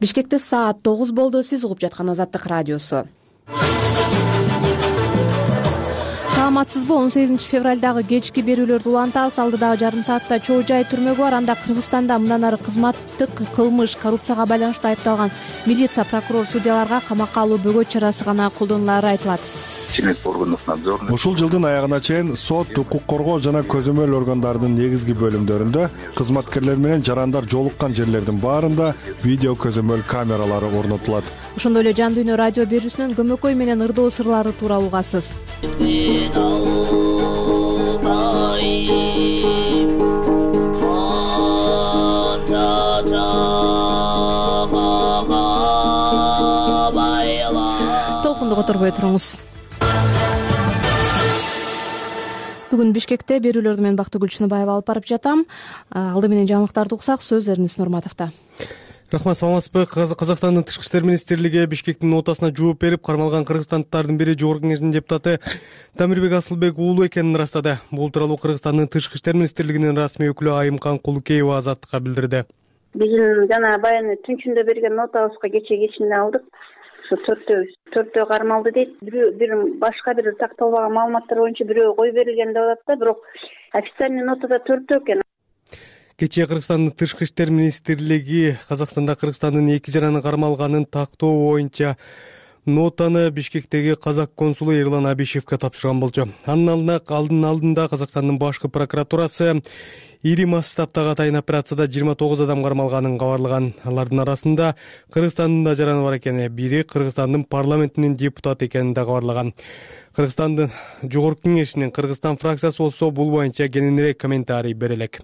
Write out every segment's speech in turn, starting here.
Бишкекте саат 9 болду. Сиз угуп жаткан Азаттык радиосу. Саламатсызбы? 18 февралдагы кечки берүүлөрдү улантабыз. Алдыдагы жарым саатта Чоо Жай түрмөгү бар. Анда Кыргызстанда мындан ары кызматтык кылмыш, коррупцияга байланыштуу айыпталган милиция, прокурор, судьяларга камакка алуу бөгөт чарасы гана колдонулаары айтылат. Ушул жылдын аягына чейин сот, укук коргоо жана көзөмөл органдарынын негизги бөлүмдөрүндө кызматкерлер менен жарандар жолуккан жерлердин баарында видео көзөмөл камералары орнотулат. Ошондой эле Жан Дүйнө радио берүүсүнөн көмөкөй менен ырдоо сырлары тууралуу угасыз. Толкунду которбой туруңуз. Бүгүн Бишкекте берүүлөрдү мен Бактыгүл Чыныбаева алып барып жатам. Алды менен жаңылыктарды уксак, сөз Эрнис Нурматовдо. Рахмат, саламатсызбы? Казакстандын Тышкы иштер министрлиги Бишкектин нотасына жооп берип, кармалган кыргызстандыктардын бири Жогорку Кеңештин депутаты Тамирбек Асылбек уулу экенин ырастады. Бул тууралуу Кыргызстандын Тышкы иштер министрлигинин расмий өкүлү Айымкан Кулукеева Азаттыкка билдирди. Биздин жана баягы түнчүндө берген нотабызга кечине алдык. Төртөө кармалды дейт. Бир башка бир такталбаган маалыматтар боюнча бирөө кой берилген деп атат да, бирок официальный нотада төртөө экен. Кечээ Кыргызстандын Тышкы иштер министрлиги Казакстанда Кыргызстандын 2 жараны кармалганын тактоо боюнча нотаны Бишкектеги казак консулу Эрлан Абишевке тапшырган болчу. Анын алдында Казакстандын башкы прокуратурасы ири масштабтагы атайын операцияда 29 адам кармалганын кабарлаган. Алардын арасында Кыргызстандын да жараны бар экени, бири Кыргызстандын парламентинин депутаты экенин да кабарлаган. Кыргызстандын Жогорку Кеңешинин Кыргызстан фракциясы болсо бул боюнча кененирээк комментарий бере элек.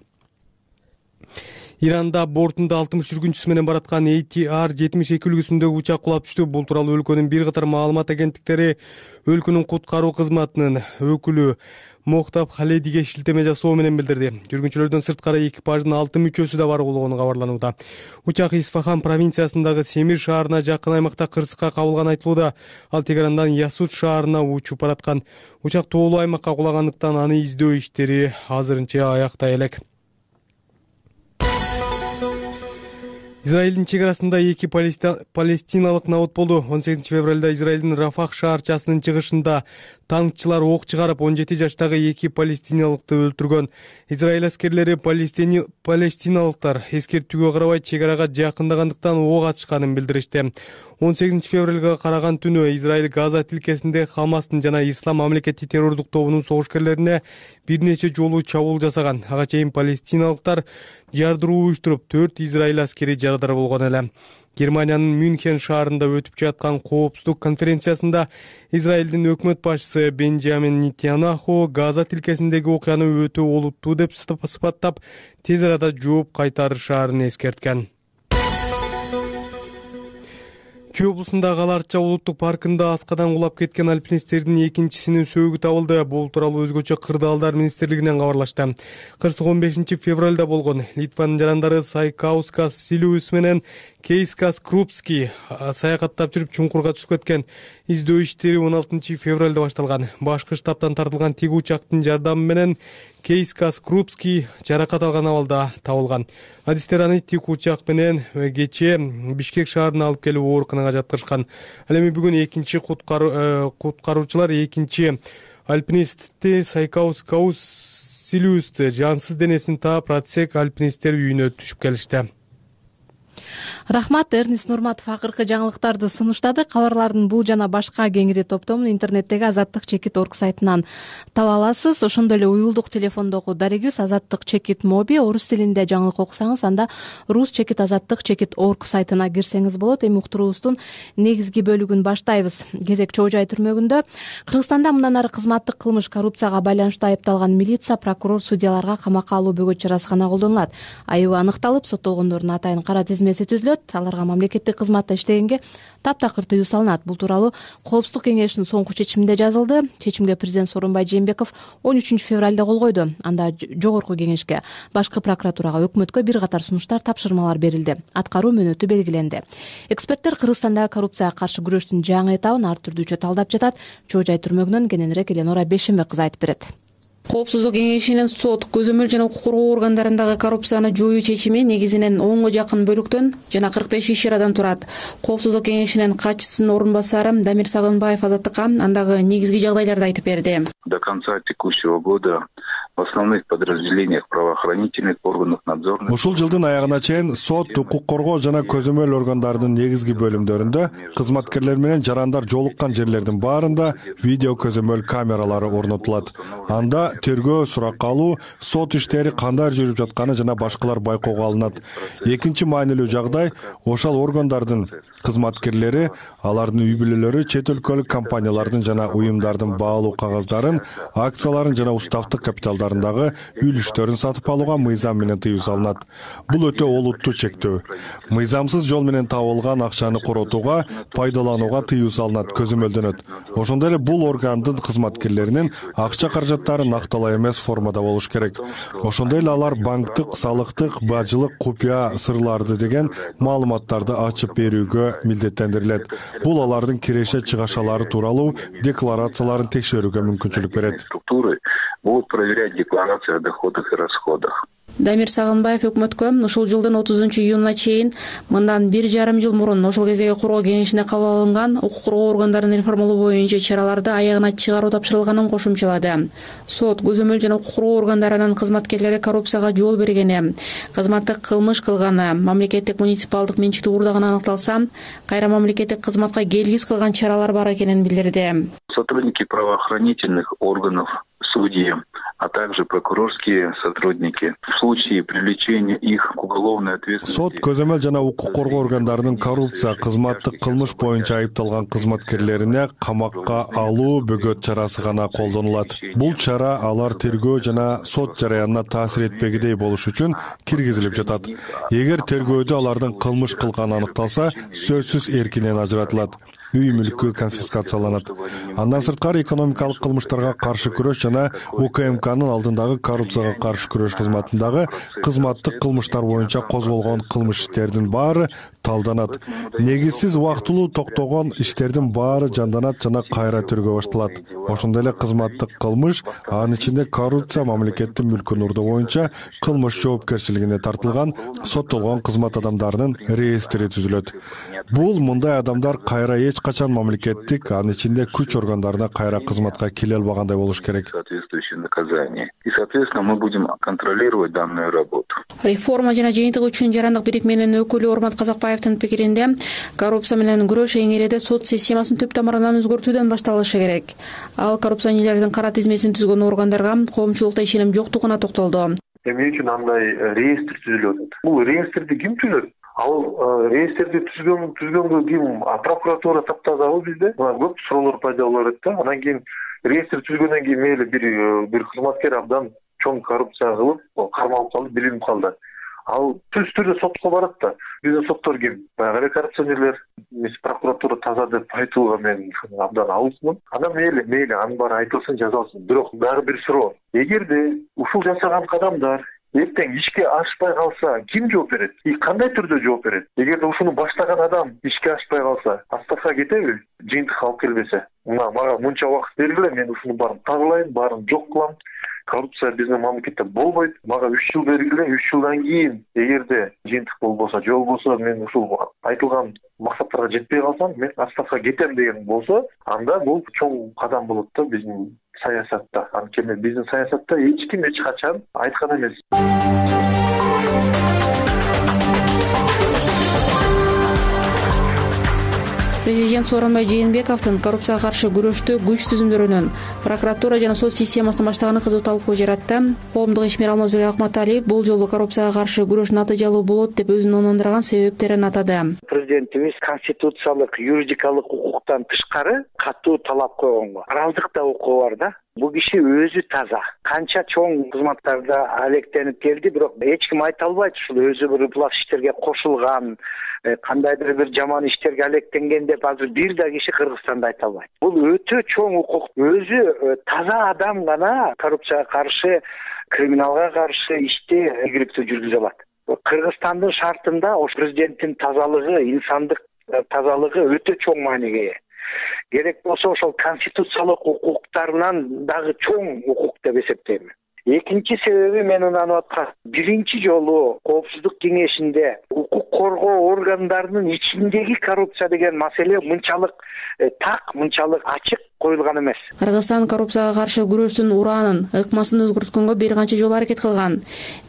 Иранда бортунда 60 жүргүнчүсү менен бараткан ATR-72 үлгүсүндөгү учак кулап түштү. Бул тууралуу өлкөнүн бир катар маалымат агенттиктери өлкөнүн куткаруу кызматынын өкүлү Моктап Халедиге шилтеме жасоо менен билдирди. Жүргүнчүлөрдөн сырткары экипаждын 6 мүчөсү да бар болгону кабарланууда. Учак Исфахан провинциясындагы Семир шаарына жакын аймакта кырсыкка кабылганы айтылууда. Ал Тегерандан Ясут шаарына учуп бараткан. Учак тоолуу аймакка кулагандыктан аны издөө иштери азырынча аяктай элек. Израилдин чегарасында 2 палестиналык набыт болду. 18 февралда Израилдин Рафах шаарчасынын чыгышында танкчылар ок чыгарып 17 жаштагы 2 палестиналыкты өлтүргөн. Израиль аскерлери палестиналыктар эскертүүгө карабай чегарага жакындагандыктан ок атышканын билдиришти. 18 февралга караган түнү Израиль Газа тилкесинде Хамастын жана Ислам мамлекети террордук тобунун согушкерлерине бир нече жолу чабуул жасаган. Ага чейин палестиналыктар жардыруу уюштуруп 4 Израиль аскери жарадар болгон эле. Германиянын Мюнхен шаарында өтүп жаткан коопсуздук конференциясында Израилдин өкмөт башчысы Бенджамин Нетаньяху Газа тилкесиндеги окуяны өтө олуттуу деп сыпаттап, тез арада жооп кайтарышаарын эскерткен. Чүй облусундагы Аларча улуттук паркында аскадан кулап кеткен альпинисттердин экинчисинин сөөгү табылды. Бул тууралуу өзгөчө Кырдаалдар министрлигинен кабарлашты. Кырсык 15 февралда болгон. Литванын жарандары Сайкаускас Силиус менен Кейскас Крупский саякаттап жүрүп чуңкурга түшүп кеткен. Издөө иштери 16 февралда башталган. Башкы штабтан тартылган тиги учактын жардамы менен Кейскас Крупский жаракат алган абалда табылган. Адистер аны тик учак менен кечээ Бишкек шаарына алып келип ооруканага жаткырышкан. Ал эми бүгүн экинчи куткаруучулар экинчи альпинистти Сайкаускас Силиусты жансыз денесин таап Радсек альпинисттер үйүнө түшүп келишти. Рахмат, Эрнис Нурматов акыркы жаңылыктарды сунуштады. Кабарлардын бул жана башка кеңири топтомун интернеттеги azattik.org сайтынан таба аласыз. Ошондой эле уюлдук телефондогу дарегибиз azattik моби. Орус тилинде жаңылык окусаңыз, анда rus.azattik.org сайтына кирсеңиз болот. Эми уктуруубуздун негизги бөлүгүн баштайбыз. Кезек Чоо Жай түрмөгүндө Кыргызстанда мындан ары кызматтык кылмыш, коррупцияга байланыштуу айыпталган милиция, прокурор, судьяларга камакка алуу бөгөт чарасы гана колдонулат. Айыбы аныкталып, соттолгондордун атайын кара тизмеси түзүлөт. Аларга мамлекеттик кызматта иштегенге таптакыр тыюу салынат. Бул тууралуу Коопсуздук кеңешинин соңку чечиминде жазылды. Чечимге президент Сооронбай Жээнбеков 13 февралда кол койду. Анда Жогорку Кеңешке, башкы прокуратурага, өкмөткө бир катар сунуштар, тапшырмалар берилди. Аткаруу мөөнөтү белгиленди. Эксперттер Кыргызстандагы коррупцияга каршы күрөштүн жаңы этабын ар түрдүүчө талдап жатат. Чоо Жай түрмөгүнөн кененирээк Эленора Бешенбек кызы айтып берет. Коопсуздук кеңешинин сот, көзөмөл жана укук коргоо органдарындагы коррупцияны жоюу чечими негизинен 10го жакын бөлүктөн жана 45 иш-чарадан турат. Коопсуздук кеңешинин катчысынын орун басары Дамир Сагынбаев Азаттыкка андагы негизги жагдайларды айтып берди. До конца текущего года в основных подразделениях правоохранительных органов надзорных. Ушул жылдын аягына чейин сот, укук коргоо жана көзөмөл органдарынын негизги бөлүмдөрүндө кызматкерлер менен жарандар жолуккан жерлердин баарында видео көзөмөл камералары орнотулат. Анда тергөө, суракка алуу, сот иштери кандай жүрүп жатканы жана башкалар байкоого алынат. Экинчи маанилүү жагдай ошол органдардын кызматкерлери алардын үй бүлөлөрү чет өлкөлүк компаниялардын жана уюмдардын баалуу кагаздарын, акцияларын жана уставдык капиталдарындагы үлүштөрүн сатып алууга мыйзам менен тыюу салынат. Бул өтө олуттуу чектөө. Мыйзамсыз жол менен табылган акчаны коротууга, пайдаланууга тыюу салынат, көзөмөлдөнөт. Ошондой эле бул органдын кызматкерлеринин акча каражаттары накталаа эмес формада болуш керек. Ошондой эле алар банктык, салыктык, бажылык, купуя сырларды деген маалыматтарды ачып берүүгө милдеттендирилет. Бул алардын киреше чыгашалары тууралуу декларацияларын текшерүүгө мүмкүнчүлүк берет. Структуры будут проверять декларации о доходах и расходах. Дамир Сагынбаев өкмөткө ушул жылдын 30-июнуна чейин мындан 1,5 жыл мурун ошол кездеги коргоо кеңешине кабыл алынган укук коргоо органдарын реформалоо боюнча чараларды аягына чыгаруу тапшырылганын кошумчалады. Сот, көзөмөл жана укук коргоо органдарынын кызматкерлери коррупцияга жол бергени, кызматтык кылмыш кылганы, мамлекеттик муниципалдык менчикти уурдаганы аныкталса, кайра мамлекеттик кызматка келгис кылган чаралар бар экенин билдирди. Сотрудники правоохранительных органов, судьи, а также прокурорские сотрудники в случае привлечения их к уголовной ответственности. Сот, көзөмөл жана укук коргоо органдарынын коррупция, кызматтык кылмыш боюнча айыпталган кызматкерлерине камакка алуу бөгөт чарасы гана колдонулат. Бул чара алар тергөө жана сот жараянына таасир этпегидей болуш үчүн киргизилип жатат. Эгер тергөөдө алардын кылмыш кылганы аныкталса, сөзсүз эркинен ажыратылат. Үй мүлкү конфискацияланат. Андан сырткары экономикалык кылмыштарга каршы күрөш жана УКМКнын алдындагы коррупцияга каршы күрөш кызматындагы кызматтык кылмыштар боюнча козголгон кылмыш иштердин баары талданат. Негизсиз убактылуу токтогон иштердин баары жанданат жана кайра тергөө башталат. Ошондой эле кызматтык кылмыш, анын ичинде коррупция, мамлекеттин мүлкүн урдоо боюнча кылмыш жоопкерчилигине тартылган, соттолгон кызмат адамдарынын реестри түзүлөт. Бул мындай адамдар кайра эч качан мамлекеттик, анын ичинде күч органдарына кайра кызматка келе албагандай болуш керек. Соответствующее наказание. И, соответственно, мы будем контролировать данную работу. Реформа жана жыйынтык үчүн жарандык бирикменин өкүлү Ормат Казакбаевдин пикиринде, коррупция менен күрөш эң иреде сот системасын түп тамырынан өзгөртүүдөн башталышы керек. Ал коррупционерлердин кара тизмесин түзгөн органдарга коомчулукта ишеним жоктугуна токтолду. Эмне үчүн андай реестр түзүлөт? Бул реестрди ким түзөт? Ал реестрди түзгөнгө ким? Прокуратура таптазабы бизде? Мына көп суроолор пайда боло берет да. Анан кийин реестр түзгөндөн кийин мейли бир кызматкер абдан чоң коррупция кылып, кармалып калды, билинип калды. Ал түз түрдө сотко барат да. Биздин соттор ким? Баягы коррупционерлер, прокуратура таза деп айтууга мен абдан алысмын. Анан мейли анын баары айтылсын, жазалсын. Бирок дагы бир суроо. Эгерде ушул жасаган кадамдар эртең ишке ашпай калса, ким жооп берет? Кандай түрдө жооп берет? Эгерде ушуну баштаган адам ишке ашпай калса, отставкага кетеби? Жыйынтык алып келбесе. Мага мынча убакыт бергиле, мен ушуну баарын тазалайм, баарын жок кылам. Коррупция биздин мамлекетте болбойт. Мага 3 жыл бергиле, 3 жылдан кийин эгерде жыйынтык болбосо, жол болсо, мен ушул айтылган максаттарга жетпей калсам, мен отставкага кетем деген болсо, анда бул чоң кадам болот да биздин саясатта. Анткени биздин саясатта эч ким эч качан айткан эмес. Президент Сооронбай Жээнбековдун коррупцияга каршы күрөштө күч түзүмдөрүнүн, прокуратура жана сот системасын баштаганы кызуу талкуу жаратты. Коомдук ишмер Алмазбек Акматалиев бул жолу коррупцияга каршы күрөш натыйжалуу болот деп өзүнүн ынандырган себептерин атады. Президентибиз конституциялык, юридикалык укуктан тышкары катуу талап койгонго. Аралдыкта укугу бар да. Бул киши өзү таза. Канча чоң кызматтарда алектенип келди, бирок эч ким айта албайт ушул өзү бир ыплак иштерге кошулган, кандайдыр бир жаман иштерге алектенген деп азыр бир да киши Кыргызстанда айта албайт. Бул өтө чоң укук. Өзү таза адам гана коррупцияга каршы, криминалга каршы ишти ийгиликтүү жүргүзө алат. Кыргызстандын шартында ош президенттин тазалыгы, инсандык тазалыгы өтө чоң мааниге ээ. керек болсо ошол конституциялык укуктарынан дагы чоң укук деп эсептейм. Экинчи себеби мен ынанып аткан биринчи жолу Коопсуздук кеңешинде укук коргоо органдарынын ичиндеги коррупция деген маселе мынчалык так, мынчалык ачык коюлган эмес. Кыргызстан коррупцияга каршы күрөштүн ураанын, ыкмасын өзгөрткөнгө бир канча жолу аракет кылган.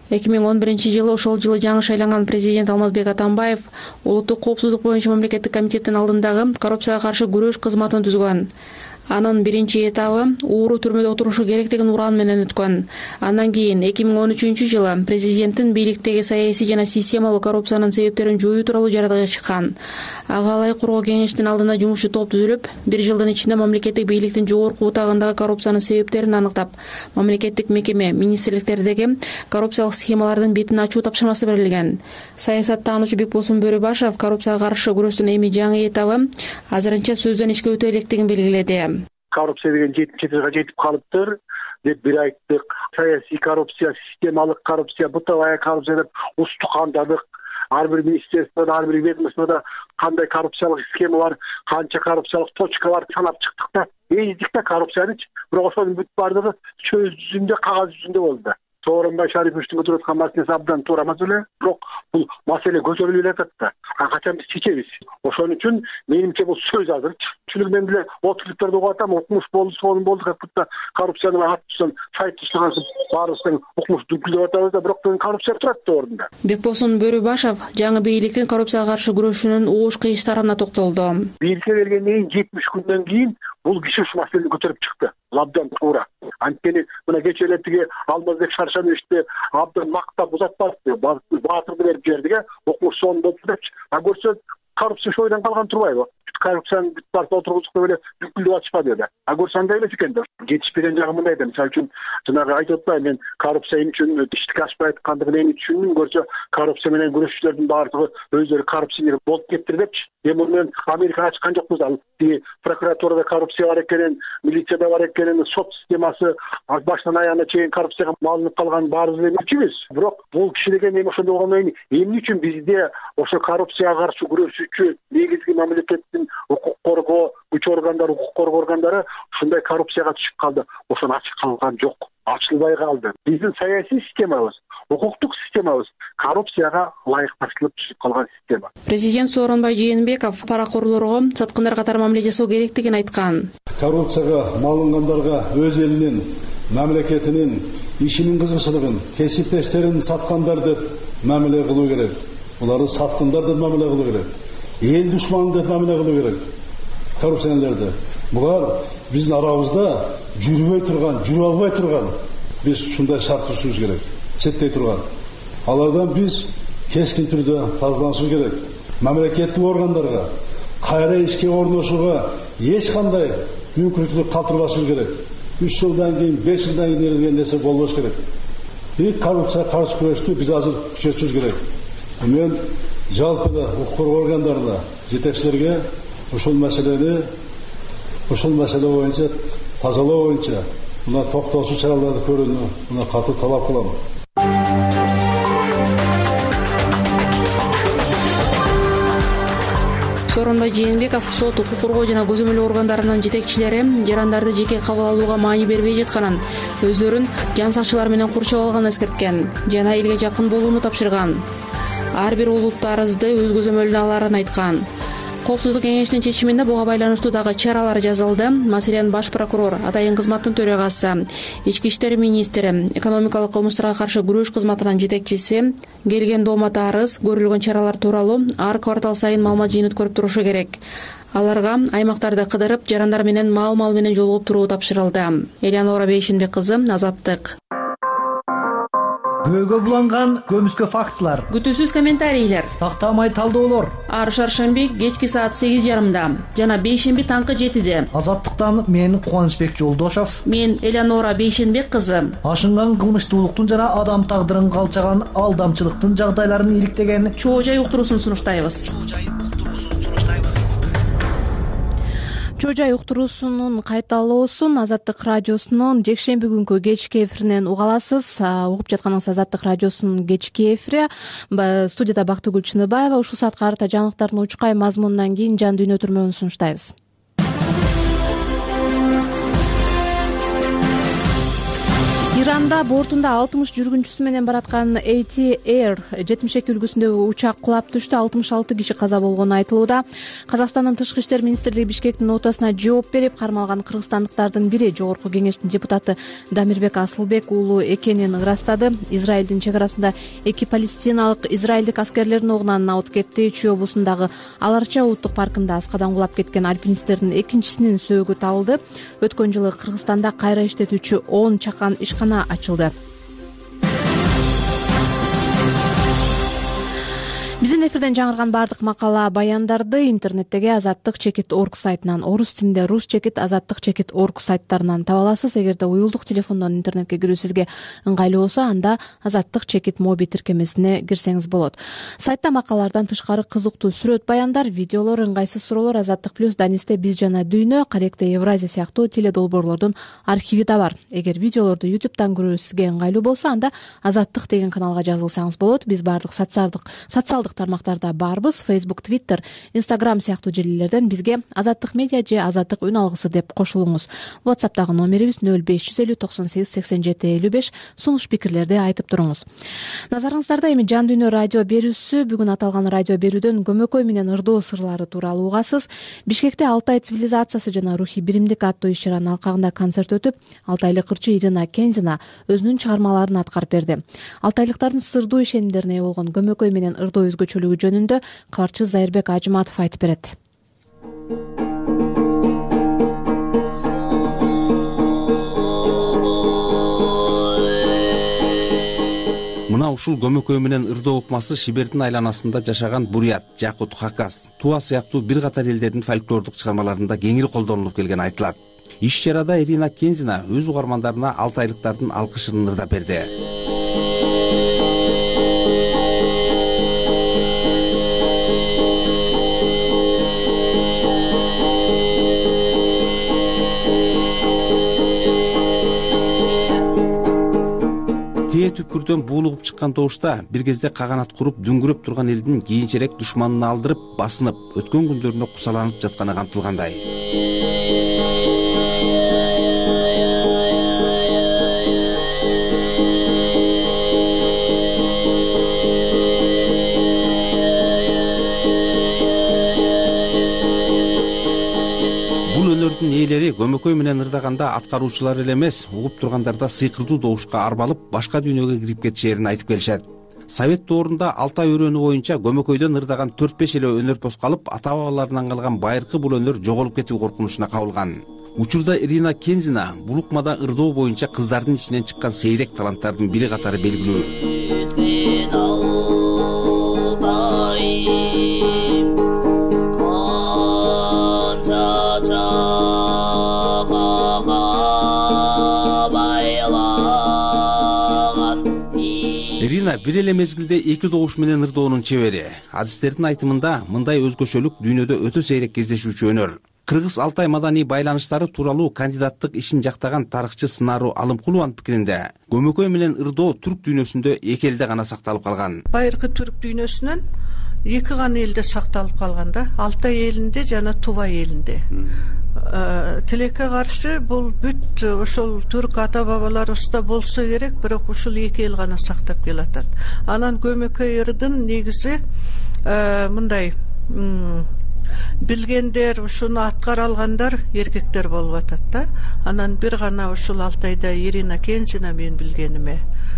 2011-жылы ошол жылы жаңы шайланган президент Алмазбек Атамбаев улуттук коопсуздук боюнча мамлекеттик комитеттин алдындагы коррупцияга каршы күрөш кызматын түзгөн. Анын биринчи этабы ууру түрмөдө отурушу керек деген ураан менен өткөн. Андан кийин 2013-жылы президенттин бийликтеги саясий жана системалык коррупциянын себептерин жоюу тууралуу жаратыга чыккан. Ага ылайык коргоо кеңештин алдында жумушчу топ түзүлүп, бир жылдын ичинде мамлекеттик бийликтин жогорку утагындагы коррупциянын себептерин аныктап, мамлекеттик мекеме, министрликтердеги коррупциялык схемалардын бетин ачуу тапшырмасы берилген. Саясаттануучу Бекболсун Бөрүбашев коррупцияга каршы күрөштүн эми жаңы этабы азырынча сөздөн ишке өтө электигин белгиледи. Коррупция деген 70 жетип калыптыр деп бир айттык. Саясий коррупция, системалык коррупция, бытовая коррупция деп устукандадык. Ар бир министерствода, ар бир ведомствода кандай коррупциялык схема бар, канча коррупциялык точка бар санап чыктык да. Эздик да коррупцияны, бирок ошонун бүт бардыгы сөз жүзүндө, кагаз жүзүндө болду. Сооронбай Шариповичтин көтөрүп аткан маселеси абдан туура маселе, бирок бул маселе көтөрүлүп эле да. Качан биз чечебиз. Ошон үчүн менимче бул сөз азыр. Мен деле отуруктарды угуп атам, укмуш болду, сонун болду деп коррупцияны аттысын, сайт түшүргөн баарыбыздын укмуш дүнкүлдөп атабыз да, бирок коррупция турат да ордунда. Бекболсун Бөрүбашев жаңы бийликтин коррупцияга каршы күрөшүүнүн оош кыйыштарына токтолду. Бийликке келгенден кийин 70 күндөн кийин бул киши ушул маселени көтөрүп чыкты. Абдан туура. Анткени мына кечээ эле тиги Алмазбек Шаршановичти абдан мактап узатпады. Баатырды берип жиберди, укмуш сонун болду депчи. А көрсө коррупция шойдан калган турбайбы? Коррупцияны бүт барып отургузуп эле бүткүлдөп атышпады эле. А көрсө андай эле экен да. Жетишпеген жагы мындай да. Мисалы үчүн жанагы айтып атпайбы, мен коррупция үчүн тиштик ашпай аткандыгын эми түшүндүм. Көрсө коррупция менен күрөшчүлөрдүн баардыгы өздөрү коррупционер болуп кетти депчи. Эми мен Америкага ачкан жокпуз. Ал прокуратурада коррупция бар экенин, милицияда бар экенин, сот системасы башынан аягына чейин коррупцияга малынып калган баарыбыз эле билчүбүз. Бирок бул киши деген эми ошондой болгондон кийин эмне үчүн бизде ошо коррупцияга каршы күрөшүүчү негизги мамлекеттин укук коргоо күч органдары, укук коргоо органдары ушундай коррупцияга түшүп калды. Ошону ачык калган жок, ачылбай калды. Биздин саясий системабыз, укуктук системабыз коррупцияга ылайыкташылып түшүп калган система. Президент Сооронбай Жээнбеков паракорлорго саткындар катары мамиле жасоо керектигин айткан. Коррупцияга малынгандарга өз элинин, мамлекетинин, ишинин кызыкчылыгын, кесиптештерин саткандар деп мамиле кылуу керек. Буларды саткындар деп мамиле кылуу керек. Эл душманы деп мамиле кылуу керек. Коррупционерлерди. Булар биздин арабызда жүрбөй турган, жүрүп албай турган. Биз ушундай шарт түзүшүбүз керек. Четтей турган. Алардан биз кескин түрдө тазаланышыбыз керек. Мамлекеттик органдарга кайра ишке орношууга эч кандай мүмкүнчүлүк калтырбашыбыз керек. 3 жылдан кийин, 5 жылдан кийин деген нерсе болбош керек. Коррупцияга каршы күрөштү биз азыр күчөтүшүбүз керек. Мен жалпы эле укук коргоо органдарына, жетекчилерге ушул маселе боюнча тазалоо боюнча мына токтоосуз чараларды көрүүнү мына катуу талап кылам. Сооронбай Жээнбеков сот, укук коргоо жана көзөмөл органдарынын жетекчилери жарандарды жеке кабыл алууга маани бербей жатканын, өздөрүн жан сакчылар менен курчап алганын эскерткен жана элге жакын болууну тапшырган. Ар бир улуттуу арызды өз көзөмөлүнө аларын айткан. Коопсуздук кеңешинин чечиминде буга байланыштуу дагы чаралар жазылды. Маселен, баш прокурор, атайын кызматтын төрагасы, ички иштер министри, экономикалык кылмыштарга каршы күрөш кызматынын жетекчиси келген доомата арыз, көрүлгөн чаралар тууралуу ар квартал сайын маалымат жыйынтып көрүп турушу керек. Аларга аймактарды кыдырып, жарандар менен маал-мал менен жолугуп туруу тапшырылды. Элеонора Бейшенбек кызы, Азаттык. Көйгө буланган көмүскө фактылар, күтүүсүз комментарийлер, тактамай талдоолор. Ар шаршемби кечки саат 8:30, жана бейшемби таңкы 7:00. Азаттыктан мен Кубанычбек Жолдошов, мен Элеонора Бейшенбек кызы. Ашынган кылмыштуулуктун жана адам тагдырын калчаган алдамчылыктын жагдайларын иликтеген чоо жай уктуруусун сунуштайбыз. Чоо жай уктуруусунун кайталоосун Азаттык радиосунун жекшемби күнкү кечки эфиринен уга аласыз. Угуп жатканыңыз Азаттык радиосунун кечки эфири. Студияда Бактыгүл Чыныбаева. Ушул саатка карата жаңылыктардын учкай мазмунунан кийин жан дүйнө түрмөгүн сунуштайбыз. Иранда бортунда 60 жүргүнчүсү менен бараткан AT-Air 72 үлгүсүндөгү учак кулап түштү. 66 киши каза болгону айтылууда. Казакстандын тышкы иштер министрлиги Бишкектин нотасына жооп берип, кармалган кыргызстандыктардын бири жогорку кеңештин депутаты Дамирбек Асылбек уулу экенин ырастады. Израилдин чек арасында 2 палестиналык израилдик аскерлердин огунан абут кетти. Чүй облусундагы Аларча улуттук паркында аскадан кулап кеткен альпинисттердин экинчисинин сөөгү табылды. Өткөн жылы Кыргызстанда кайра иштетүүчү 10 чакан ишкана ачылды. Биздин эфирден жаңырган бардык макала баяндарды интернеттеги azattik.org сайтынан, орус тилинде rus.chekit, azattik.org сайттарынан таба аласыз. Эгерде уюлдук телефондон интернетке кирүү сизге ыңгайлуу болсо, анда azattik.chekit моби тиркемесине кирсеңиз болот. Сайтта макалалардан тышкары кызыктуу сүрөт баяндар, видеолор, ыңгайсыз суроолор, Азаттык плюс, Данисте Биз жана Дүйнө, Каректе Евразия сыяктуу теледолбоорлордун архиви да бар. Эгер видеолорду YouTube'дан көрүү сизге ыңгайлуу болсо, анда Азаттык деген каналга жазылсаңыз болот. Биз бардык социалдык тармактарда барбыз. Facebook, Twitter, Instagram сыяктуу желилерден бизге Азаттык медиа же Азаттык үн алгысы деп кошулуңуз. WhatsApp'тагы номерибиз 0550 98 87 55. Сунуш пикирлерди айтып туруңуз. Назарыңыздарда эми Жан Дүйнө радио берүүсү. Бүгүн аталган радио берүүдөн көмөкөй менен ырдоо сырлары тууралуу угасыз. Бишкекте Алтай цивилизациясы жана рухий биримдик аттуу иш-чаранын алкагында концерт өтүп, алтайлык ырчы Ирина Кензина өзүнүн чыгармаларын аткарып берди. Алтайлыктардын сырдуу ишенимдерине ээ болгон көмөкөй менен ырдоо өзгөчөлүгү жөнүндө кабарчы Зайырбек Ажыматов айтып берет. Мына ушул көмөкөй менен ырдоо укмасы Шибердин айланасында жашаган бурят, жакут, хакас, туа сыяктуу бир катар элдердин фольклордук чыгармаларында кеңири колдонулуп келген айтылат. Иш-чарада Ирина Кензина өз угармандарына алтайлыктардын алкышын ырдап берди. Түпкүрдөн буулугуп чыккан добушта бир кезде каганат куруп дүңгүрөп турган элдин кийинчерээк душманын алдырып, басынып, өткөн күндөрүнө кусаланып жатканы камтылгандай. Өнөрдүн ээлери көмөкөй менен ырдаганда аткаруучулар эле эмес, угуп тургандарда сыйкырдуу добушка арбалып, башка дүйнөгө кирип кетишерин айтып келишет. Совет доорунда Алтай өрөөнү боюнча көмөкөйдөн ырдаган 4-5 эле өнөрпөс калып, ата-бабаларынан калган байыркы бул өнөр жоголуп кетүү коркунучуна кабылган. Учурда Ирина Кензина бул укмада ырдоо боюнча кыздардын ичинен чыккан сейрек таланттардын бири катары белгилүү. Ирина бир эле мезгилде эки добуш менен ырдоонун чебери. Адистердин айтымында мындай өзгөчөлүк дүйнөдө өтө сейрек кездешүүчү өнөр. Кыргыз Алтай маданий байланыштары тууралуу кандидаттык ишин жактаган тарыхчы Сынару Алымкулованын пикиринде, көмөкөй менен ырдоо түрк дүйнөсүндө эки элде гана сакталып калган. Байыркы түрк дүйнөсүнөн эки гана элде сакталып калган да, Алтай элинде жана Тува элинде. Тилекке каршы бул бүт ошол түрк ата бабаларыбызда болсо керек, бирок ушул эки эл гана сактап келатат. Анан көмөкөй ырдын негизи мындай билгендер, ушуну аткара алгандар эркектер болуп атат да. Анан бир гана ушул Алтайда Ирина Кензина мен билгениме.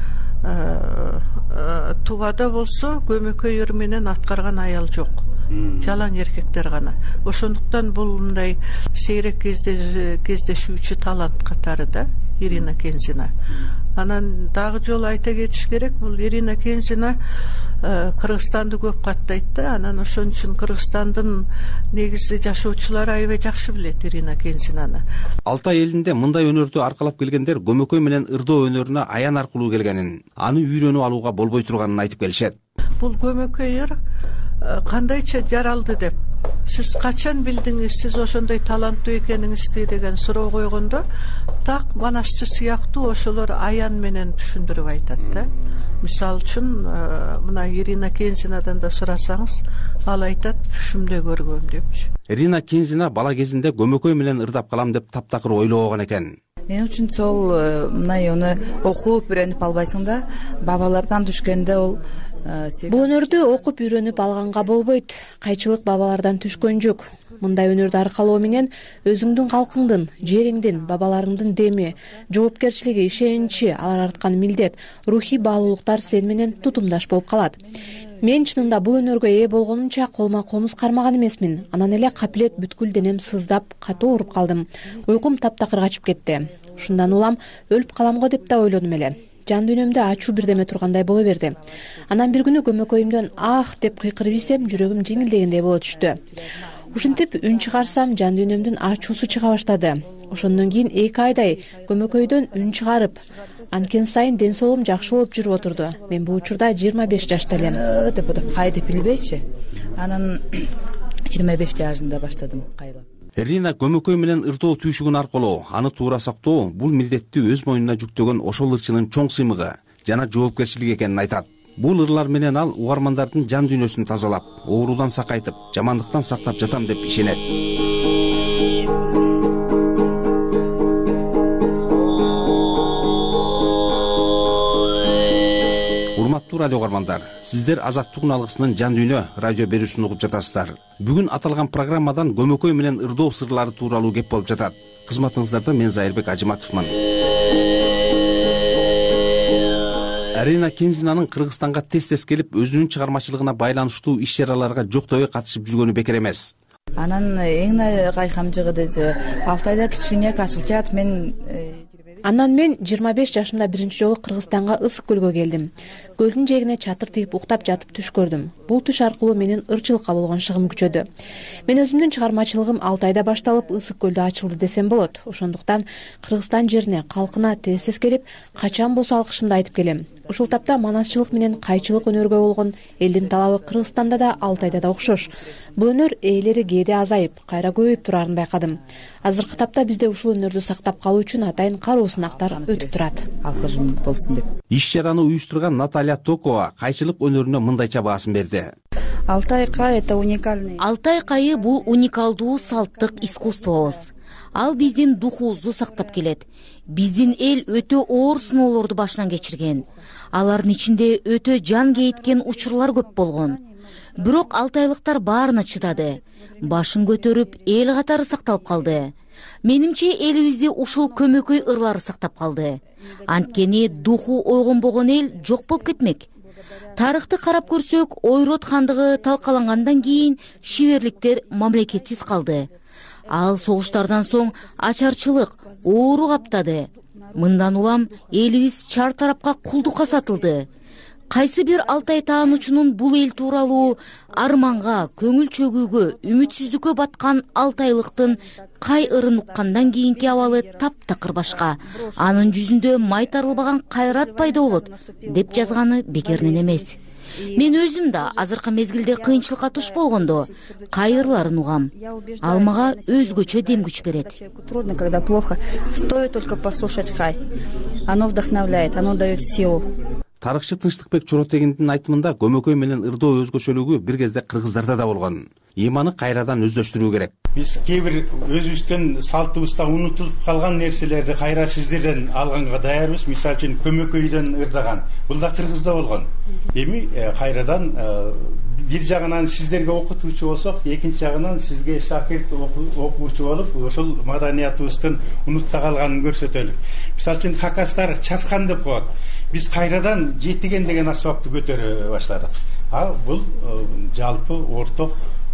Тувада болсо көмөкөй ыр менен аткарган аял жок. Жалаң эркектер гана. Ошондуктан бул мындай сейрек кездешүүчү талант катары да Ирина Кензина. Анан дагы жолу айта кетиш керек, бул Ирина Кензина Кыргызстанды көп каттайт да. Анан ошон үчүн Кыргызстандын негизи жашоочулары аябай жакшы билет Ирина Кензинаны. Алтай элинде мындай өнөрдү аркалап келгендер көмөкөй менен ырдоо өнөрүнө аян аркылуу келгенин, аны үйрөнүп алууга болбой турганын айтып келишет. Бул көмөкөй ыр кандайча жаралды деп, сиз качан билдиңиз, сиз ошондой таланттуу экениңизди деген суроо койгондо, так манасчы сыяктуу ошолор аян менен түшүндүрүп айтат да. Мисалы үчүн мына Ирина Кензинадан да сурасаңыз, ал айтат түшүмдө көргөм депчи. Ирина Кензина бала кезинде көмөкөй менен ырдап калам деп таптакыр ойлобогон экен. Мен үчүн сол мындай уну окуп үйрөнүп албайсың да, бабалардан түшкөндө ол бул өнөрдү окуп үйрөнүп алганга болбойт. Кайчылык бабалардан түшкөн жүк. Мындай өнөрдү аркалоо менен өзүңдүн калкыңдын, жериңдин, бабаларыңдын деми, жоопкерчилиги, ишеничи, алар арткан милдет, рухий баалуулуктар сени менен тутумдаш болуп калат. Мен чынында бул өнөргө ээ болгонумча колума комуз кармаган эмесмин. Анан эле капилет бүткүл денем сыздап, катуу ооруп калдым. Уйкум таптакыр качып кетти. Ушундан улам өлүп калам го деп да ойлодум эле. Жан дүйнөмдө ачуу бирдеме тургандай боло берди. Анан бир күнү көмөкөйүмдөн ах деп кыйкырып ийсем, жүрөгүм жеңилдегендей боло түштү. Ушинтип үн чыгарсам, жан дүйнөмдүн ачуусу чыга баштады. Ошондон кийин 2 айдай көмөкөйдөн үн чыгарып, анткени сайын ден соолугум жакшы болуп жүрүп отурду. Мен бул учурда 25 жашта элем. Деп кай деп билбейчи. Анан 25 жашында баштадым кайлап. Рина көмөкөй менен ырдоо түйшүгүн аркылоо, аны туура сактоо бул милдетти өз моюнуна жүктөгөн ошол ырчынын чоң сыймыгы жана жоопкерчилиги экенин айтат. Бул ырлар менен ал угармандардын жан дүйнөсүн тазалап, оорудан сакайтып, жамандыктан сактап жатам деп ишенет. Урматтуу радио угармандар, сиздер Азаттык алгысынын жан дүйнө радио берүүсүн угуп жатасыздар. Бүгүн аталган программадан көмөкөй менен ырдоо сырлары тууралуу кеп болуп жатат. Кызматыңыздарда мен Зайырбек Ажыматовмун. Рина Кензинанын Кыргызстанга тез-тез келип, өзүнүн чыгармачылыгына байланыштуу иш-чараларга жоктойгой катышып жүргөнү бекер эмес. Анан эң кайхамчыгы десе, Алтайда кичине качылчат. Анан мен 25 жашымда биринчи жолу Кыргызстанга Ысык көлгө келдим. Көлдүн жээгине чатыр тигип уктап жатып түш көрдүм. Бул түш аркылуу менин ырчылыкка болгон шыгым күчөдү. Мен өзүмдүн чыгармачылыгым Алтайда башталып, Ысык көлдө ачылды десем болот. Ошондуктан Кыргызстан жерине, калкына тез-тез келип, качан болсо алкышымды айтып келем. Ушул тапта манасчылык менен кайчылык өнөргө болгон элдин талабы Кыргызстанда да, Алтайда да окшош. Бул өнөр ээлери кээде азайып, кайра көбөйүп турарын байкадым. Азыркы тапта бизде ушул өнөрдү сактап калуу үчүн атайын кароо сынактар өтүп турат. Алкыжым болсун деп. Иш-чараны уюштурган Наталья Токова кайчылык өнөрүнө мындайча баасын берди. Алтай кайы это уникальный. Алтай кайы бул уникалдуу салттык искусствобуз. Ал биздин духубузду сактап келет. Биздин эл өтө оор сыноолорду башынан кечирген. Алардын ичинде өтө жан кейиткен учурлар көп болгон. Бирок алтайлыктар баарына чыдады. Башын көтөрүп, эл катары сакталып калды. Менимче элибизди ушул көмөкөй ырлары сактап калды. Анткени духу ойгонбогон эл жок болуп кетмек. Тарыхты карап көрсөк, Ойрот хандыгы талкалангандан кийин шиберликтер мамлекетсиз калды. Ал согуштардан соң ачарчылык, оору каптады. Мындан улам элибиз чар тарапка кулдукка сатылды. Кайсы бир Алтай таануучунун бул эл тууралуу арманга, көңүл чөгүүгө, үмүтсүздүккө баткан алтайлыктын кай ырын уккандан кийинки абалы таптакыр башка. Анын жүзүндө май тарылбаган кайрат пайда болот деп жазганы бекеринен эмес. Мен өзүм да азыркы мезгилде кыйынчылыкка туш болгондо кайырларын угам. Ал мага өзгөчө дем күч берет. Трудно, когда плохо. Стоит только послушать кай. Оно вдохновляет, оно дает силу. Тарыхчы Тынчтыкбек Чоротегиндин айтымында көмөкөй менен ырдоо өзгөчөлүгү бир кезде кыргыздарда да болгон. Эми аны кайрадан өздөштүрүү керек. Биз кээ бир өзүбүздүн салтыбызда унутулуп калган нерселерди кайра сиздерден алганга даярбыз. Мисалы үчүн көмөкөйдөн ырдаган. Бул да Кыргызда болгон. Эми кайрадан бир жагынан сиздерге окутуучу болсок, экинчи жагынан сизге шакирт окуучу болуп, ошол маданиятыбыздын унутта калганын көрсөтөлүк. Мисалы үчүн хакастар чаткан деп коет. Биз кайрадан жетиген деген асбапты көтөрө баштадык. Бул жалпы орток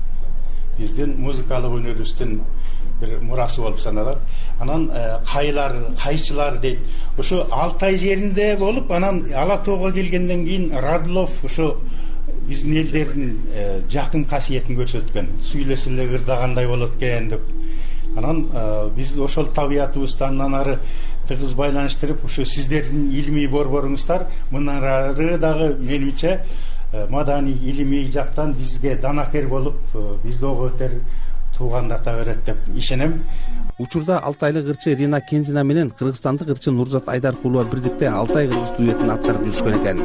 биздин музыкалык өнөрүбүздүн бир мурасы болуп саналат. Анан кайчылар дейт. Ошо Алтай жеринде болуп, анан Ала тоого келгенден кийин Радлов ошо биздин элдердин жакын касиетин көрсөткөн. Сүйлөсө эле ырдагандай болот экен деп. Анан биз ошол табиятыбызды андан ары тыгыз байланыштырып, ошо сиздердин илимий борборуңуздар мындан ары дагы менимче маданий илимий жактан бизге данакер болуп, бизди ого өтөр туугандата берет деп ишенем. Учурда алтайлык ырчы Рина Кензина менен кыргызстандык ырчы Нурзат Айдаркулова бирдикте Алтай кыргыз дуэтин аткарып жүрүшкөн экен.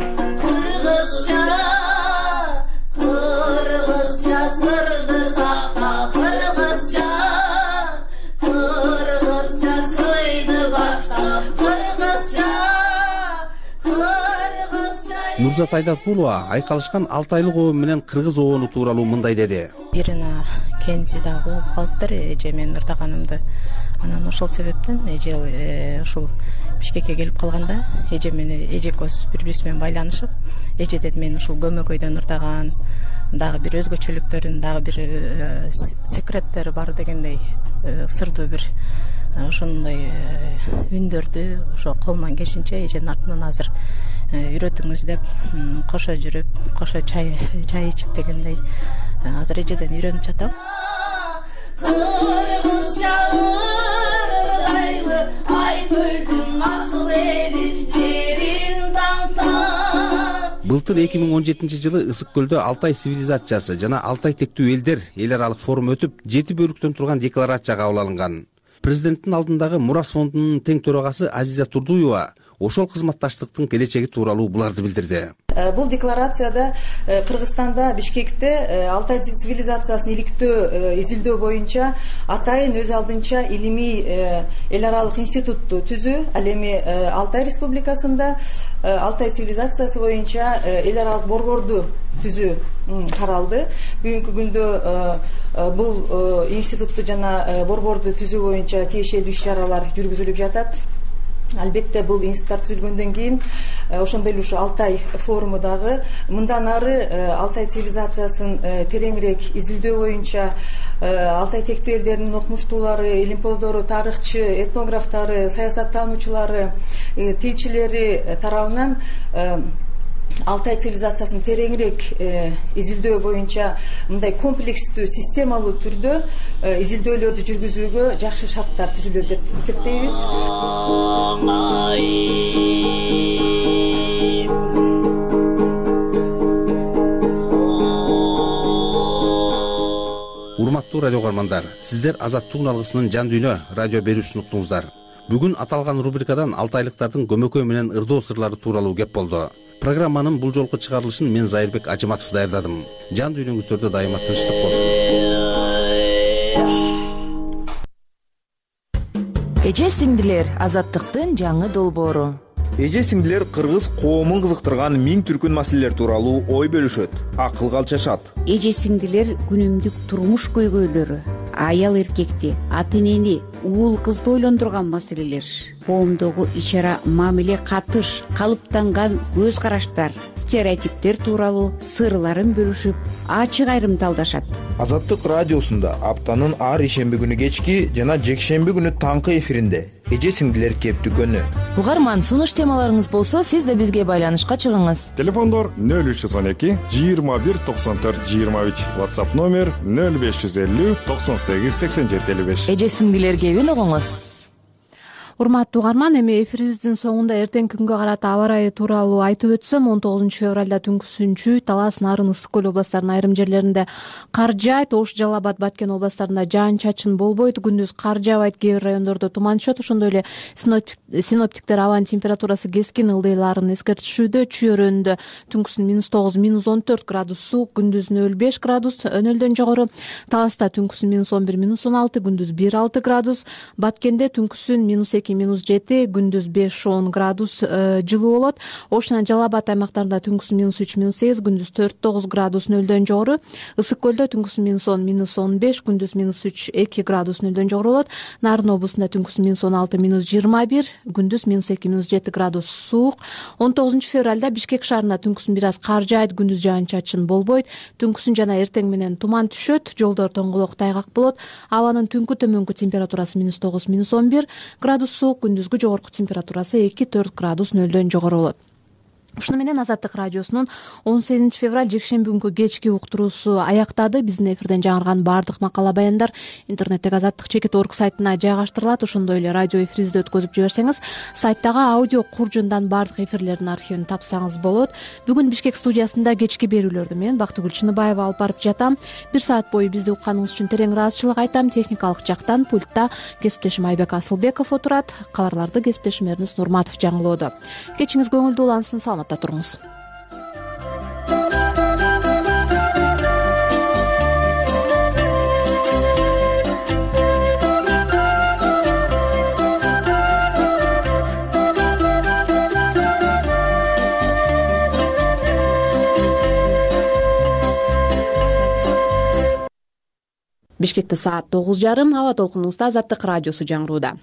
Нурзат Айдаркулова айкалышкан 6 айлык обо менен кыргыз обону тууралуу мындай деди. Ирина кенжи дагы угуп калыптыр эже менен ырдаганымды. Анан ошол себептен эже ушул Бишкекке келип калганда эже менен эже экөөбүз бири бирибиз менен байланышып, эжеден мен ушул көмөкөйдөн ырдаган дагы бир өзгөчөлүктөрүн, дагы бир секреттери бар дегендей сырдуу бир ошондой үндөрдү ошо колуман келишинче эженин артынан азыр үйрөтүңүз деп кошо жүрүп, кошо чай ичип дегендей азыр эжеден үйрөнүп жатам. Кыргыз шагырдайлы ай көлдүн асыл эли жерин таңтап. Былтыр 2017-жылы Ысык көлдө Алтай цивилизациясы жана Алтай тектүү элдер эл аралык форум өтүп, 7 бөлүктөн турган декларация кабыл алынган. Президенттин алдындагы Мурас фондунун тең төрагасы Азиза Турдуева ошол кызматташтыктын келечеги тууралуу буларды билдирди. Бул декларацияда Кыргызстанда Бишкекте Алтай цивилизациясын иликтөө изилдөө боюнча атайын өз алдынча илимий эл аралык институтту түзүү, ал эми Алтай Республикасында Алтай цивилизациясы боюнча эл аралык борборду түзүү каралды. Бүгүнкү күндө бул институтту жана борборду түзүү боюнча тиешелүү иш-чаралар жүргүзүлүп жатат. Албетте бул институттар түзүлгөндөн кийин ошондой эле ушу Алтай форуму дагы мындан ары Алтай цивилизациясын тереңирээк изилдөө боюнча Алтай тектүү элдеринин окумуштуулары, илимпоздору, тарыхчы, этнографтары, саясаттануучулары, тилчилери тарабынан Алтай цивилизациясын тереңирээк изилдөө боюнча мындай комплекстүү, системалуу түрдө изилдөөлөрдү жүргүзүүгө жакшы шарттар түзүлөт деп эсептейбиз. Урматтуу радио көрөрмандар, сиздер Азаттык алгысынын жан дүйнө радио берүүсүн уктуңуздар. Бүгүн аталган рубрикадан алтайлыктардын көмөкөй менен ырдоо сырлары тууралуу кеп болду. Программанын бул жолку чыгарылышын мен Зайырбек Ажыматов даярдадым. Жан дүйнөңүздөрдө дайыма тынчтык болсун. Эже сиңдилер, азаттыктын жаңы долбоору. Эже сиңдилер кыргыз коомун кызыктырган миң түркүн маселелер тууралуу ой бөлүшөт, акылга алчашат. Эже сиңдилер күнүмдүк турмуш көйгөйлөрү, аял эркекти, ата энени, уул кызды ойлондурган маселелер, коомдогу ич-ара мамиле катыш, калыптанган көз караштар, стереотиптер тууралуу сырларын бөлүшүп, ачык айрымдалдашат. Азаттык радиосунда аптанын ар ишемби күнү кечки жана жекшемби күнү таңкы эфиринде эже сиңдилер кептүкөнү. Угарман, сунуш темаларыңыз болсо, сиз да бизге байланышка чыгыңыз. Телефондор 0312 21 94 23, WhatsApp номер 0550 98 87 55. Эже сиңдилер кебин угуңуз. Урматтуу угарман, эми эфирибиздин соңунда эртеңки күнгө карата аба ырайы тууралуу айтып өтсөм, 19 февралда түнкүсүнчү Талас, Нарын, Ысык көл областарынын айрым жерлеринде кар жаайт, Ош, Жалал Абад, Баткен областарында жаан-чачын болбойт, күндүз кар жаабайт, кээ бир райондордо туман түшөт. Ошондой эле синоптиктер абанын температурасы кескин ылдыйларын эскертишүүдө. Чүй өрөөнүндө түнкүсүн -9, -14 градус суук, күндүз 0,5 градус өнөлдөн жогору. Таласта түнкүсүн -11, -16, күндүз 1,6 градус. Баткенде түнкүсүн -2, -7, күндүз 5-10 градус жылуу болот. Ош жана Жалал Абад аймактарында түнкүсүн -3, -8, күндүз 4-9 градус нөлдөн жогору. Ысык көлдө түнкүсүн -10, -15, күндүз -3, 2 градус нөлдөн жогору болот. Нарын облусунда түнкүсүн -16, -21, күндүз -2, -7 градус суук. 19 февралда Бишкек шаарында түнкүсүн бир аз кар жаайт, күндүз жаан-чачын болбойт. Түнкүсүн жана эртең менен туман түшөт, жолдор тоңголок тайгак болот. Абанын түнкү төмөнкү температурасы -9, -11 градус суук, күндүзгү жогорку температурасы 2-4 градус нөлдөн жогору болот. Ушуну менен Азаттык радиосунун 18 февраль жекшемби күнкү кечки уктуруусу аяктады. Биздин эфирден жаңырган баардык макала баяндар интернеттеги azattik.org сайтына жайгаштырылат. Ошондой эле радио эфирибизди өткөзүп жиберсеңиз, сайттагы аудио куржундан баардык эфирлердин архивин тапсаңыз болот. Бүгүн Бишкек студиясында кечки берүүлөрдү мен Бактыгүл Чыныбаева алып барып жатам. 1 саат бою бизди укканыңыз үчүн терең ыраазычылык айтам. Техникалык жактан пультта кесиптешим Айбек Асылбеков отурат. Кабарларды кесиптешим Эрнис Нурматов жаңылоодо. Кечиңиз көңүлдүү улансын, саламатта туруңуз. Бишкекте саат 9:30. Аба толкунубузда Азаттык радиосу жаңырууда.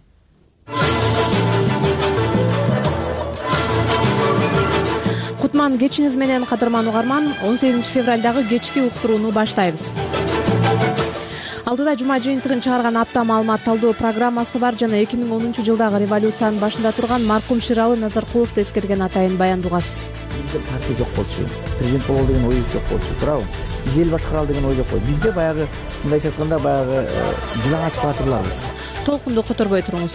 Кутман кечиңиз менен кадырман угарман. 18 февралдагы кечки уктурууну баштайбыз. Алдыда жума жыйынтыгын чыгарган апта маалымат талдоо программасы бар жана 2010-жылдагы революциянын башында турган маркум Ширалы Назаркуловду эскерген атайын баянды угасыз. Бизде партия жок болчу, президент болобу деген оюбуз жок болчу, туурабы? Биз эл башкаралы деген ой жок кой. Бизде баягы мындайча айтканда баягы жылаңач баатырларбыз. Толкунду которбой туруңуз.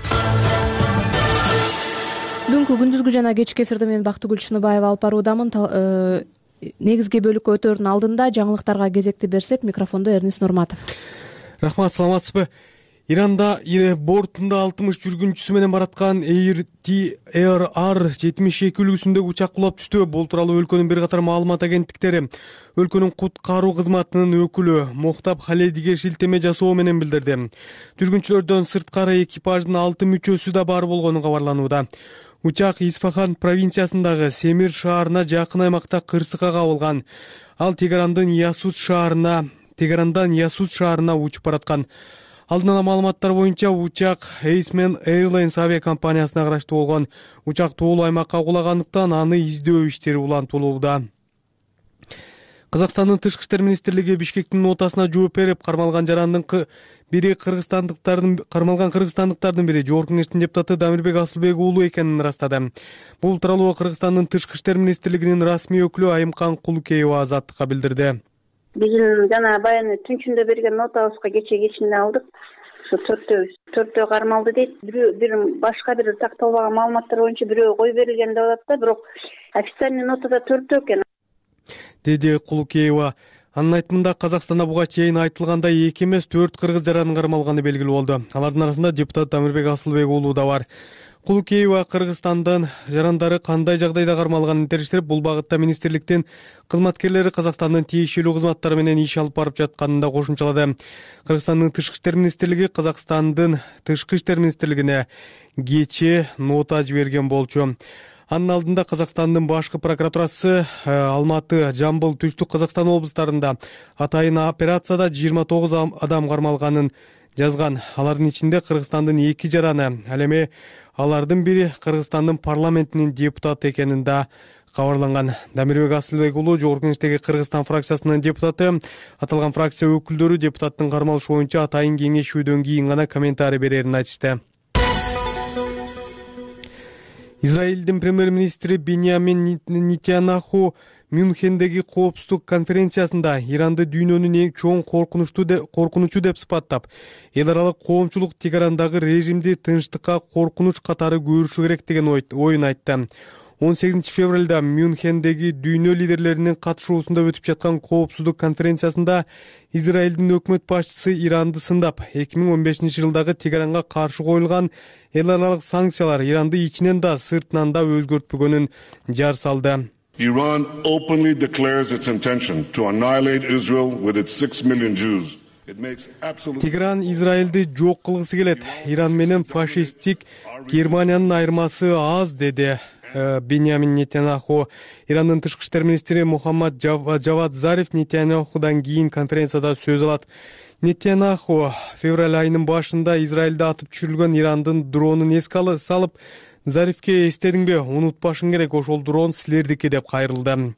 Бүгүнкү күндүзгү жана кечки эфирди мен Бактыгүл Чыныбаева алып баруудамын. Негизги бөлүккө өтөөрдүн алдында жаңылыктарга кезекти берсек, микрофондо Эрнис Нурматов. Рахмат, саламатсызбы? Иранда бортунда 60 жүргүнчүсү менен бараткан ARR-72 үлгүсүндөгү учак кулап түштү. Бул тууралуу өлкөнүн бир катар маалымат агенттиктери өлкөнүн куткаруу кызматынын өкүлү Мохтаб Халедиге шилтеме жасоо менен билдирди. Жүргүнчүлөрдөн сырткары экипаждын 6 мүчөсү да бар болгону кабарланууда. Учак Исфахан провинциясындагы Семир шаарына жакын аймакта кырсыкка кабылган. Ал Тегерандан Ясут шаарына учуп бараткан. Алдын ала маалыматтар боюнча учак Eastman Airlines авиакомпаниясына караштуу болгон. Учак тоолуу аймакка кулагандыктан аны издөө иштери улантылууда. Казакстандын тышкы иштер министрлиги Бишкектин нотасына жооп берип, кармалган кыргызстандыктардын бири Жогорку Кеңештин депутаты Дамирбек Асылбек уулу экенин ырастады. Бул тууралуу Кыргызстандын тышкы иштер министрлигинин расмий өкүлү Айымкан Кулукеева Азаттыкка билдирди. Биздин жана баягы түнчүндө берген нотабызга кечинде алдык. Ушу төртөө кармалды дейт. Бир башка бир такталбаган маалыматтар боюнча бирөө кой берилген деп атат да, бирок официальный нотада төртөө экен, деди Кулукеева. Анын айтымында Казакстанда буга чейин айтылгандай 2 эмес 4 кыргыз жаранын кармалганы белгилүү болду. Алардын арасында депутат Дамирбек Асылбек уулу да бар. Кулукеева Кыргызстандын жарандары кандай жагдайда кармалганын териштирип, бул багытта министрликтин кызматкерлери Казакстандын тиешелүү кызматтары менен иш алып барып жатканын да кошумчалады. Кыргызстандын тышкы иштер министрлиги Казакстандын тышкы иштер министрлигине кечээ нота жиберген болчу. Анын алдында Казакстандын башкы прокуратурасы Алматы, Жамбыл, Түштүк Казакстан облустарында атайын операцияда 29 адам кармалганын жазган. Алардын ичинде Кыргызстандын 2 жараны, ал эми алардын бири Кыргызстандын парламентинин депутаты экенин да кабарланган. Дамирбек Асылбек уулу Жогорку Кеңештеги Кыргызстан фракциясынын депутаты. Аталган фракция өкүлдөрү депутаттын кармалышы боюнча атайын кеңешүүдөн кийин гана комментарий берерин айтышты. Израилдин премьер-министри Биньямин Нетаньяху Мюнхендеги коопсуздук конференциясында Иранды дүйнөнүн эң чоң коркунучу деп сыпаттап, эл аралык коомчулук Тегерандагы режимди тынчтыкка коркунуч катары көрүшү керек деген оюн айтты. 18 февралда Мюнхендеги дүйнө лидерлеринин катышуусунда өтүп жаткан коопсуздук конференциясында Израилдин өкмөт башчысы Иранды сындап, 2015 жылдагы Тегеранга каршы коюлган эл аралык санкциялар Иранды ичинен да сыртынан да өзгөртпөгөнүн жар салды. Iran openly declares its intention to annihilate Israel with its 6 million Jews. Тегеран Израилди жок кылгысы келет. Иран менен фашисттик Германиянын айырмасы аз, деди Биньямин Нетаньяху. Ирандын тышкы иштер министри Мухаммад Джавад Зариф Нетаньяхудан кийин конференцияда сөз алат. Нетаньяху февраль айынын башында Израилде атып түшүрүлгөн Ирандын дронун эске салып, Зарифке эстедиңби, унутпашың керек, ошол дрон силердики деп кайрылды.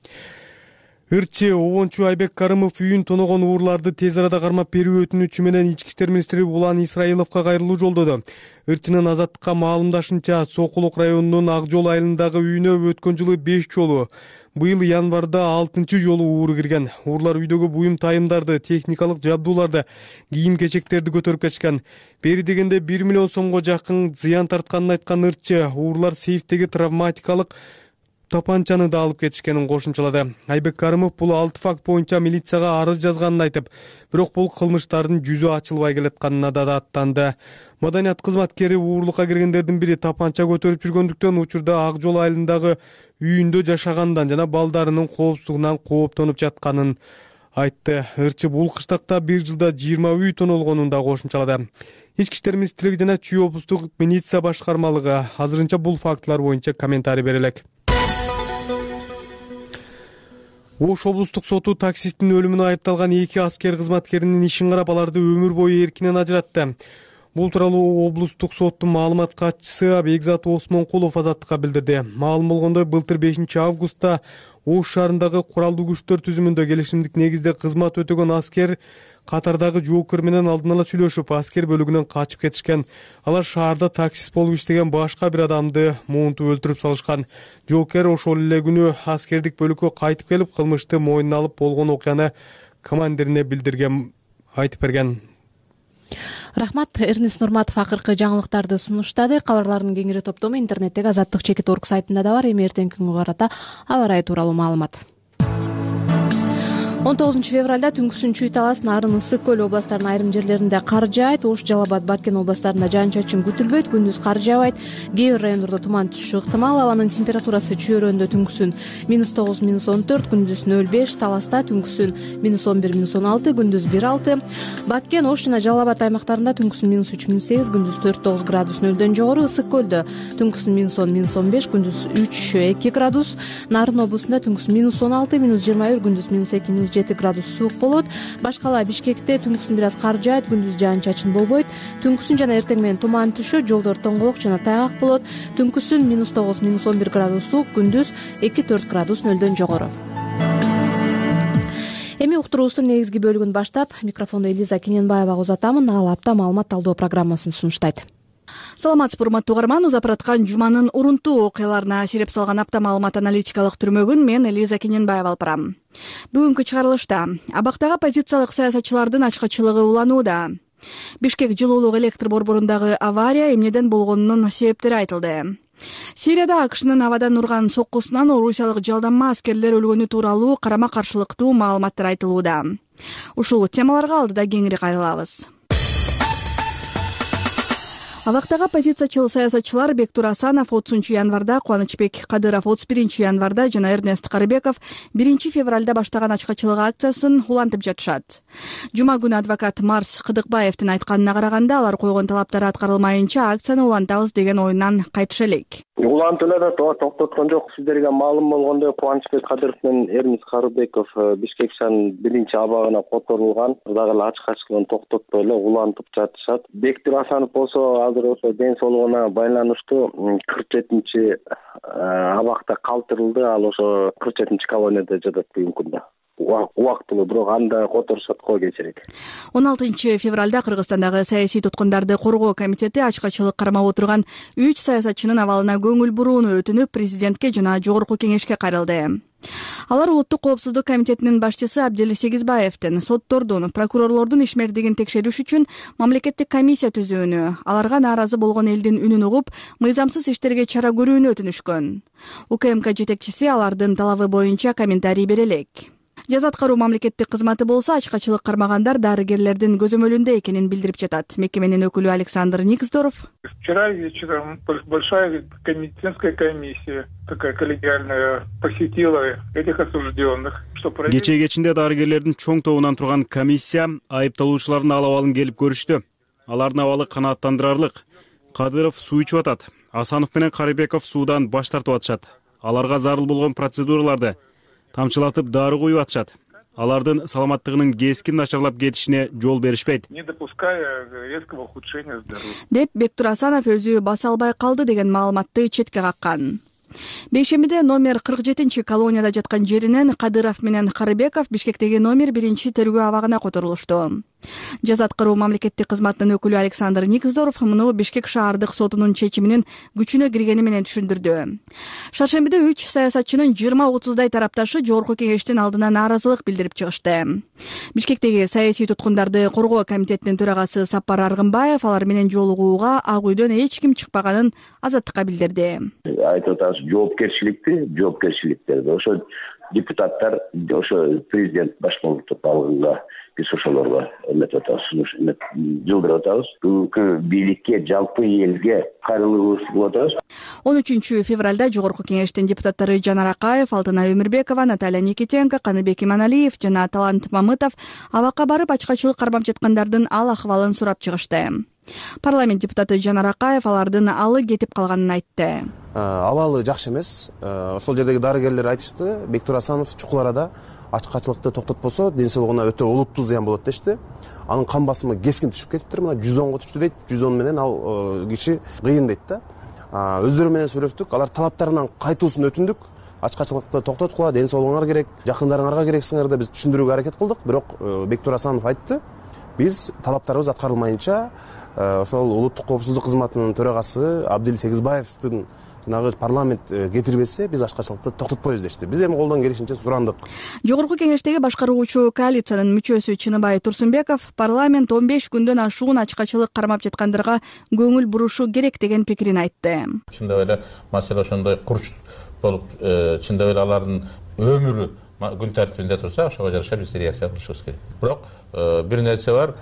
Ырчы обончу Айбек Карымов үйүн тоногон уурларды тез арада кармап берүү өтүнүчү менен ички иштер министри Улан Исраиловго кайрылуу жолдоду. Ырчынын Азаттыкка маалымдашынча, Сокулук районунун Ак жол айылындагы үйүнө өткөн жылы 5 жолу, быйыл январда 6 жолу ууру кирген. Уурлар үйдөгү буюм тайымдарды, техникалык жабдууларды, кийим-кечектерди көтөрүп кетишкен. Бери дегенде 1 миллион сомго жакын зыян тартканын айткан ырчы, уурлар сейфтеги травматикалык тапанчаны да алып кетишкенин кошумчалады. Айбек Карымов бул 6 факт боюнча милицияга арыз жазганын айтып, бирок бул кылмыштардын жүзү ачылбай келатканына да аттанды. Маданият кызматкери уурлукка киргендердин бири тапанча көтөрүп жүргөндүктөн учурда Ак жол айылындагы үйүндө жашагандан жана балдарынын коопсуздугунан кооптонуп жатканын айтты. Ырчы бул кыштакта 1 жылда 20 үй тонолгонун да кошумчалады. Ички иштер министрлиги жана Чүй облустук милиция башкармалыгы азырынча бул фактылар боюнча комментарий бере элек. Ош облустук соту таксисттин өлүмүнө айыпталган 2 аскер кызматкеринин ишин карап аларды өмүр бою эркинен ажыратты. Бул тууралуу облустук соттун маалымат катчысы Бекзат Осмонкулов азаттыкка билдирди. Маалым болгондой, былтыр 5 августта Ош шаарындагы куралдуу күчтөр түзүмүндө келишимдик негизде кызмат өтөгөн аскер катардагы жоокер менен алдын ала сүйлөшүп, аскер бөлүгүнөн качып кетишкен. Алар шаарда таксист болуп иштеген башка бир адамды муунтуп өлтүрүп салышкан. Жоокер ошол эле күнү аскердик бөлүккө кайтып келип, кылмышты мойнуна алып болгон окуяны командирине билдирген, айтып берген. Рахмат. Эрнест Нурматов акыркы жаңылыктарды сунуштады. Кабарлардын кеңири топтому интернеттеги Азаттык.org сайтында да бар. Эми эртеңки күнгө карата аба ырайы тууралуу маалымат. 19 февралда түнкүсүн Чүй-Талас, Нарын, Ысык көл областарынын айрым жерлеринде кар жаайт. Ош, Жалал Абад, Баткен областарында жаан-чачын күтүлбөйт. Күндүз кар жаабайт. Кээ бир райондордо туман түшүшү ыктымал. Абанын температурасы Чүй-Өрөндө түнкүсүн -9, -14, күндүз 0,5. Таласта түнкүсүн -11, -16, күндүз 1,6. Баткен, Ош жана Жалал Абад аймактарында түнкүсүн -3, -8, күндүз 4,9 градус нөлдөн жогору. Ысык көлдө түнкүсүн -10, -15, күндүз 3,2 градус. Нарын облусунда түнкүсүн -16, -21, күндүз -2, -7 градус суук болот. Башкала Бишкекте түнкүсүн бир аз кар жаайт, күндүз жаан-чачын болбойт. Түнкүсүн жана эртең менен туман түшөт, жолдор тоңголок жана тайгак болот. Түнкүсүн -9, -11 градус суук, күндүз 2-4 градус нөлдөн жогору. Эми уктуруубуздун негизги бөлүгүн баштап, микрофонду Элиза Кененбаевага узатамын. Ал апта маалымат талдоо программасын сунуштайт. Саламатсызбы, урматтуу угарман. Узапыраткан жуманын урунтуу окуяларына сирип салган апта маалымат аналитикалык түрмөгүн мен Элиза Кененбаева алып барам. Бүгүнкү чыгарылышта абактагы оппозициялык саясатчылардын ачкачылыгы уланууда. Бишкек жылуулук электр борборундагы авария эмнеден болгонунун себептери айтылды. Сирияда АКШнын абадан урган соккусунан орусиялык жалданма аскерлер өлгөнү тууралуу карама каршылыктуу маалыматтар айтылууда. Ушул темаларга алдыда кеңири кайрылабыз. Абактагы оппозициячыл саясатчылар Бектур Асанов 30 январда, Кубанычбек Кадыров 31 январда жана Эрнест Карыбеков 1 февралда баштаган ачкачылык акциясын улантып жатышат. Жума күнү адвокат Марс Кыдыкбаевдин айтканына караганда, алар койгон талаптар аткарылмайынча акцияны улантабыз деген оюнан кайтыша элек. Улантуулар токтоткон жок. Сиздерге маалым болгондой, Кубанычбек Кадыров менен Эрнест Карыбеков Бишкек шаарынын 1-абагына которулган. Дагы эле ачкачылыгын токтотпой эле улантып жатышат. Бектур Асанов болсо ошо ден соолугуна байланыштуу 47-абакта калтырылды. Ал ошо 47 колонияда жатат бүгүнкү күндө. Убактылуу, бирок анда которушат го кечирээк. 16 февралда Кыргызстандагы саясий туткундарды коргоо комитети ачкачылык кармап отурган 3 саясатчынын абалына көңүл бурууну өтүнүп, президентке жана жогорку кеңешке кайрылды. Алар Улуттук коопсуздук комитетинин башчысы Абдели Сегизбаевдин соттордун, прокурорлордун ишмердигин текшериш үчүн мамлекеттик комиссия түзүүнү, аларга нааразы болгон элдин үнүн угуп, мыйзамсыз иштерге чара көрүүнү өтүнүшкөн. УКМК жетекчиси алардын талабы боюнча комментарий бере элек. Жаза аткаруу мамлекеттик кызматы болсо ачкачылык кармагандар дарыгерлердин көзөмөлүндө экенин билдирип жатат. Мекеменин өкүлү Александр Никсдоров. Вчера вечером большая медицинская комиссия, такая коллегиальная, посетила этих осужденных. Кечээ кечинде дарыгерлердин чоң тобунан турган комиссия айыпталуучулардын абалын келип көрүштү. Алардын абалы канааттандырарлык. Кадыров суу ичип атат. Асанов менен Карыбеков суудан баш тартып атышат. Аларга зарыл болгон процедураларды тамчылатып дары коюп атышат. Алардын саламаттыгынын кескин начарлап кетишине жол беришпейт. Не допуская резкого ухудшения здоровья. Деп Бектур Асанов өзү баса албай калды деген маалыматты четке каккан. Бейшембиде номер 47 колонияда жаткан жеринен Кадыров менен Карыбеков Бишкектеги номер 1 тергөө абагына которулушту. Жаза аткаруу мамлекеттик кызматынын өкүлү Александр Никсдоров муну Бишкек шаардык сотунун чечиминин күчүнө киргени менен түшүндүрдү. Шаршембиде 3 саясатчынын 20-30дай тарапташы жогорку кеңештин алдына нааразылык билдирип чыгышты. Бишкектеги саясий туткундарды коргоо комитетинин төрагасы Сапар Аргынбаев алар менен жолугууга Ак үйдөн эч ким чыкпаганын Азаттыкка билдирди. Айтып атабыз, жоопкерчиликтерди ошо депутаттар, ошо президент баш болуп алганда биз ошолорго эметип атабыз, жылдырып атабыз. Бүгүнкү бийликке, жалпы элге кайрылуубузду кылып атабыз. 13 февралда жогорку кеңештин депутаттары Жанар Акаев, Алтынай Өмүрбекова, Наталья Никитенко, Каныбек Иманалиев жана Талант Мамытов абакка барып ачкачылык кармап жаткандардын ал акыбалын сурап чыгышты. Парламент депутаты Жанар Акаев алардын алы кетип калганын айтты. Абалы жакшы эмес. Ошол жердеги дарыгерлер айтышты, Бектур Асанов чукул арада ачкачылыкты токтотпосо ден соолугуна өтө олуттуу зыян болот дешти. Анын кан басымы кескин түшүп кетиптир. Мына 110го түштү дейт. 110 менен ал киши кыйын дейт да. Өздөрү менен сүйлөштүк. Алар талаптарынан кайтуусун өтүндүк. Ачкачылыкты токтоткула, ден соолугуңар керек, жакындарыңарга керексиңер деп биз түшүндүрүүгө аракет кылдык. Бирок Бектур Асанов айтты, биз талаптарыбыз аткарылмайынча ошол улуттук коопсуздук кызматынын төрагасы Абдил Сегизбаевдин жанагы парламент кетирбесе биз ачкачылыкты токтотпойбуз дешти. Биз эми колдон келишинче сурандык. Жогорку кеңештеги башкаруучу коалициянын мүчөсү Чыныбай Турсунбеков парламент 15 күндөн ашуун ачкачылык кармап жаткандарга көңүл бурушу керек деген пикирин айтты. Чындап эле маселе ошондой курч болуп, чындап эле алардын өмүрү күн тартибинде турса, ошого жараша биз реакция кылышыбыз керек. Бирок бир нерсе бар,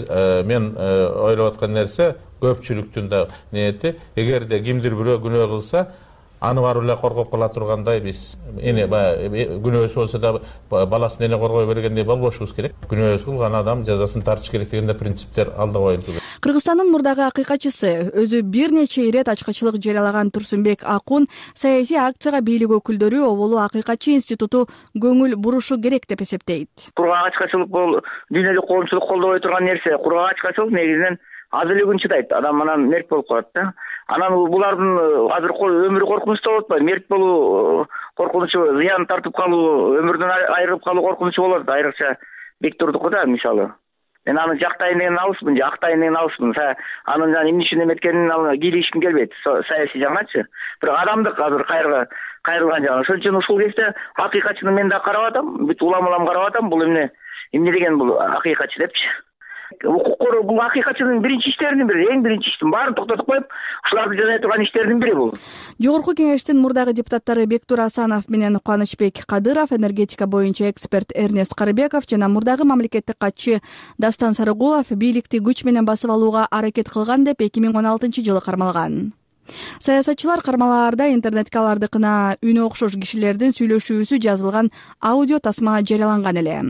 мен ойлоп аткан нерсе көпчүлүктүн да ниети, эгерде кимдир бирөө күнөө кылса, аны барып эле коргоп кала тургандай биз эне баягы күнөөсү болсо да баласын эне коргой бергендей болбошубуз керек. Күнөөсү кылган адам жазасын тартыш керек деген принциптер алда коюлду. Кыргызстандын мурдагы акыйкатчысы, өзү бир нече ирет ачкачылык жарыялаган Турсунбек Акун саясий акцияга бийлик өкүлдөрү Оболу акыйкатчы институту көңүл бурушу керек деп эсептейт. Кургак ачкачылык бул дүйнөлүк коомчулук колдобой турган нерсе. Кургак ачкачылык негизинен аз эле күн чыдайт, адам анан мерт болуп калат да. Анан булардын азыр өмүрү коркунучта болот атпайбы? Мерт болуу коркунучу, зыян тартып калуу, өмүрдөн айрылып калуу коркунучу болот. Айрыкча Бектурдуку да мисалы. Мен аны жактайын деген алыспын, актайын деген алыспын. Анын эмне үчүн эметкенин кийлигишким келбейт, саясий жагыначы. Бирок адамдык азыр кайрылган жагы. Ошон үчүн ушул кезде акыйкатчыны мен да карап атам, бүт улам карап атам. Бул эмне деген бул акыйкатчы депчи. Укук коргоо бул акыйкатчынын биринчи иштеринин бири, эң биринчи иштин баарын токтотуп коюп, ушуларды жасай турган иштердин бири бул. Жогорку кеңештин мурдагы депутаттары Бектур Асанов менен Кубанычбек Кадыров, энергетика боюнча эксперт Эрнест Карыбеков жана мурдагы мамлекеттик катчы Дастан Сарыгулов бийликти күч менен басып алууга аракет кылган деп 2016-жылы кармалган. Саясатчылар кармалаарда интернетке алардыкына үнү окшош кишилердин сүйлөшүүсү жазылган аудио тасма жарыяланган эле.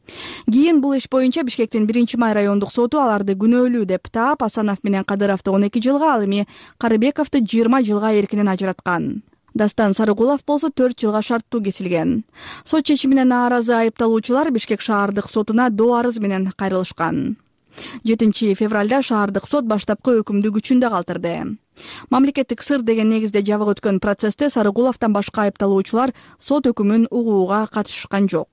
Кийин бул иш боюнча Бишкектин 1-май райондук соту аларды күнөөлүү деп таап, Асанов менен Кадыровду 12 жылга, ал эми Карыбековду 20 жылга эркинен ажыраткан. Дастан Сарыгулов болсо 4 жылга шарттуу кесилген. Сот чечимине нааразы айыпталуучулар Бишкек шаардык сотуна доо арыз менен кайрылышкан. 7 февралда шаардык сот баштапкы өкүмдү күчүндө калтырды. Мамлекеттик сыр деген негизде жабык өткөн процессте Сарыгуловдон башка айыпталуучулар сот өкүмүн угууга катышкан жок.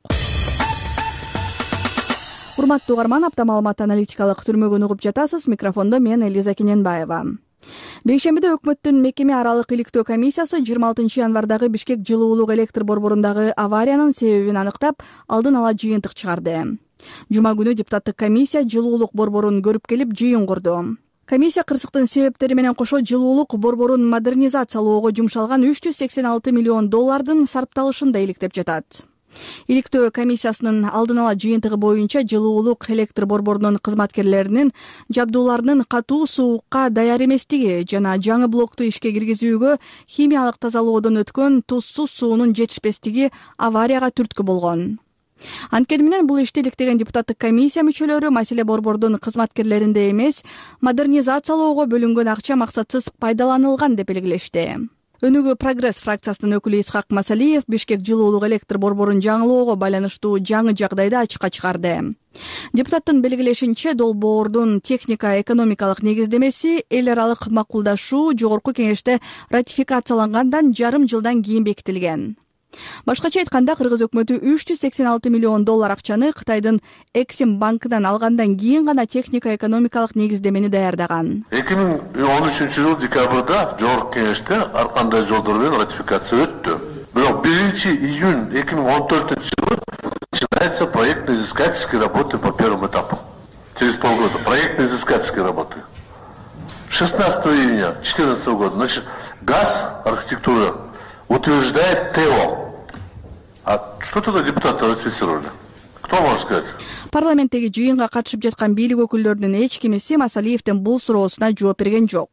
Урматтуу угарман, апта маалымат аналитикалык түрмөгүн угуп жатасыз. Микрофондо мен Элиза Кененбаева. Бейшембиде өкмөттүн мекеме аралык иликтөө комиссиясы 26 январдагы Бишкек жылуулук электр борборундагы авариянын себебин аныктап, алдын ала жыйынтык чыгарды. Жума күнү депутаттык комиссия жылуулук борборун көрүп келип жыйын курду. Комиссия кырсыктын себептери менен кошо жылуулук борборун модернизациялоого жумшалган $386 миллион сарпталышын да иликтеп жатат. Иликтөө комиссиясынын алдын ала жыйынтыгы боюнча жылуулук электр борборунун кызматкерлеринин жабдууларынын катуу суукка даяр эместиги жана жаңы блокту ишке киргизүүгө химиялык тазалоодон өткөн тузсуз суунун жетишпестиги аварияга түрткү болгон. Анткени менен бул ишти иликтеген депутаттык комиссия мүчөлөрү маселе борбордун кызматкерлеринде эмес, модернизациялоого бөлүнгөн акча максатсыз пайдаланылган деп белгилешти. Өнүгүү прогресс фракциясынын өкүлү Исхак Масалиев Бишкек жылуулук электр борборун жаңылоого байланыштуу жаңы жагдайды ачыкка чыгарды. Депутаттын белгилешинче, долбоордун техника-экономикалык негиздемеси эл аралык макулдашуу жогорку кеңеште ратификациялангандан жарым жылдан кийин бекитилген. Башкача айтканда, Кыргыз өкмөтү $386 миллион акчаны Кытайдын Эксим банкынан алгандан кийин гана техника-экономикалык негиздемени даярдаган. 2013-жылы декабрда жогорку кеңеште ар кандай жолдор менен ратификация өттү. Бирок 1-июнь 2014-жылы начинается проектно-изыскательские работы по первому этапу. Через полгода проектно-изыскательские работы. 16 июня 2014 года, значит, ГАЗ, архитектура, утверждает ТЭО. А что тогда депутаты ратифицировали? Кто может сказать? Парламенттеги жыйынга катышып жаткан бийлик өкүлдөрүнүн эч кимиси Масалиевдин бул суроосуна жооп берген жок.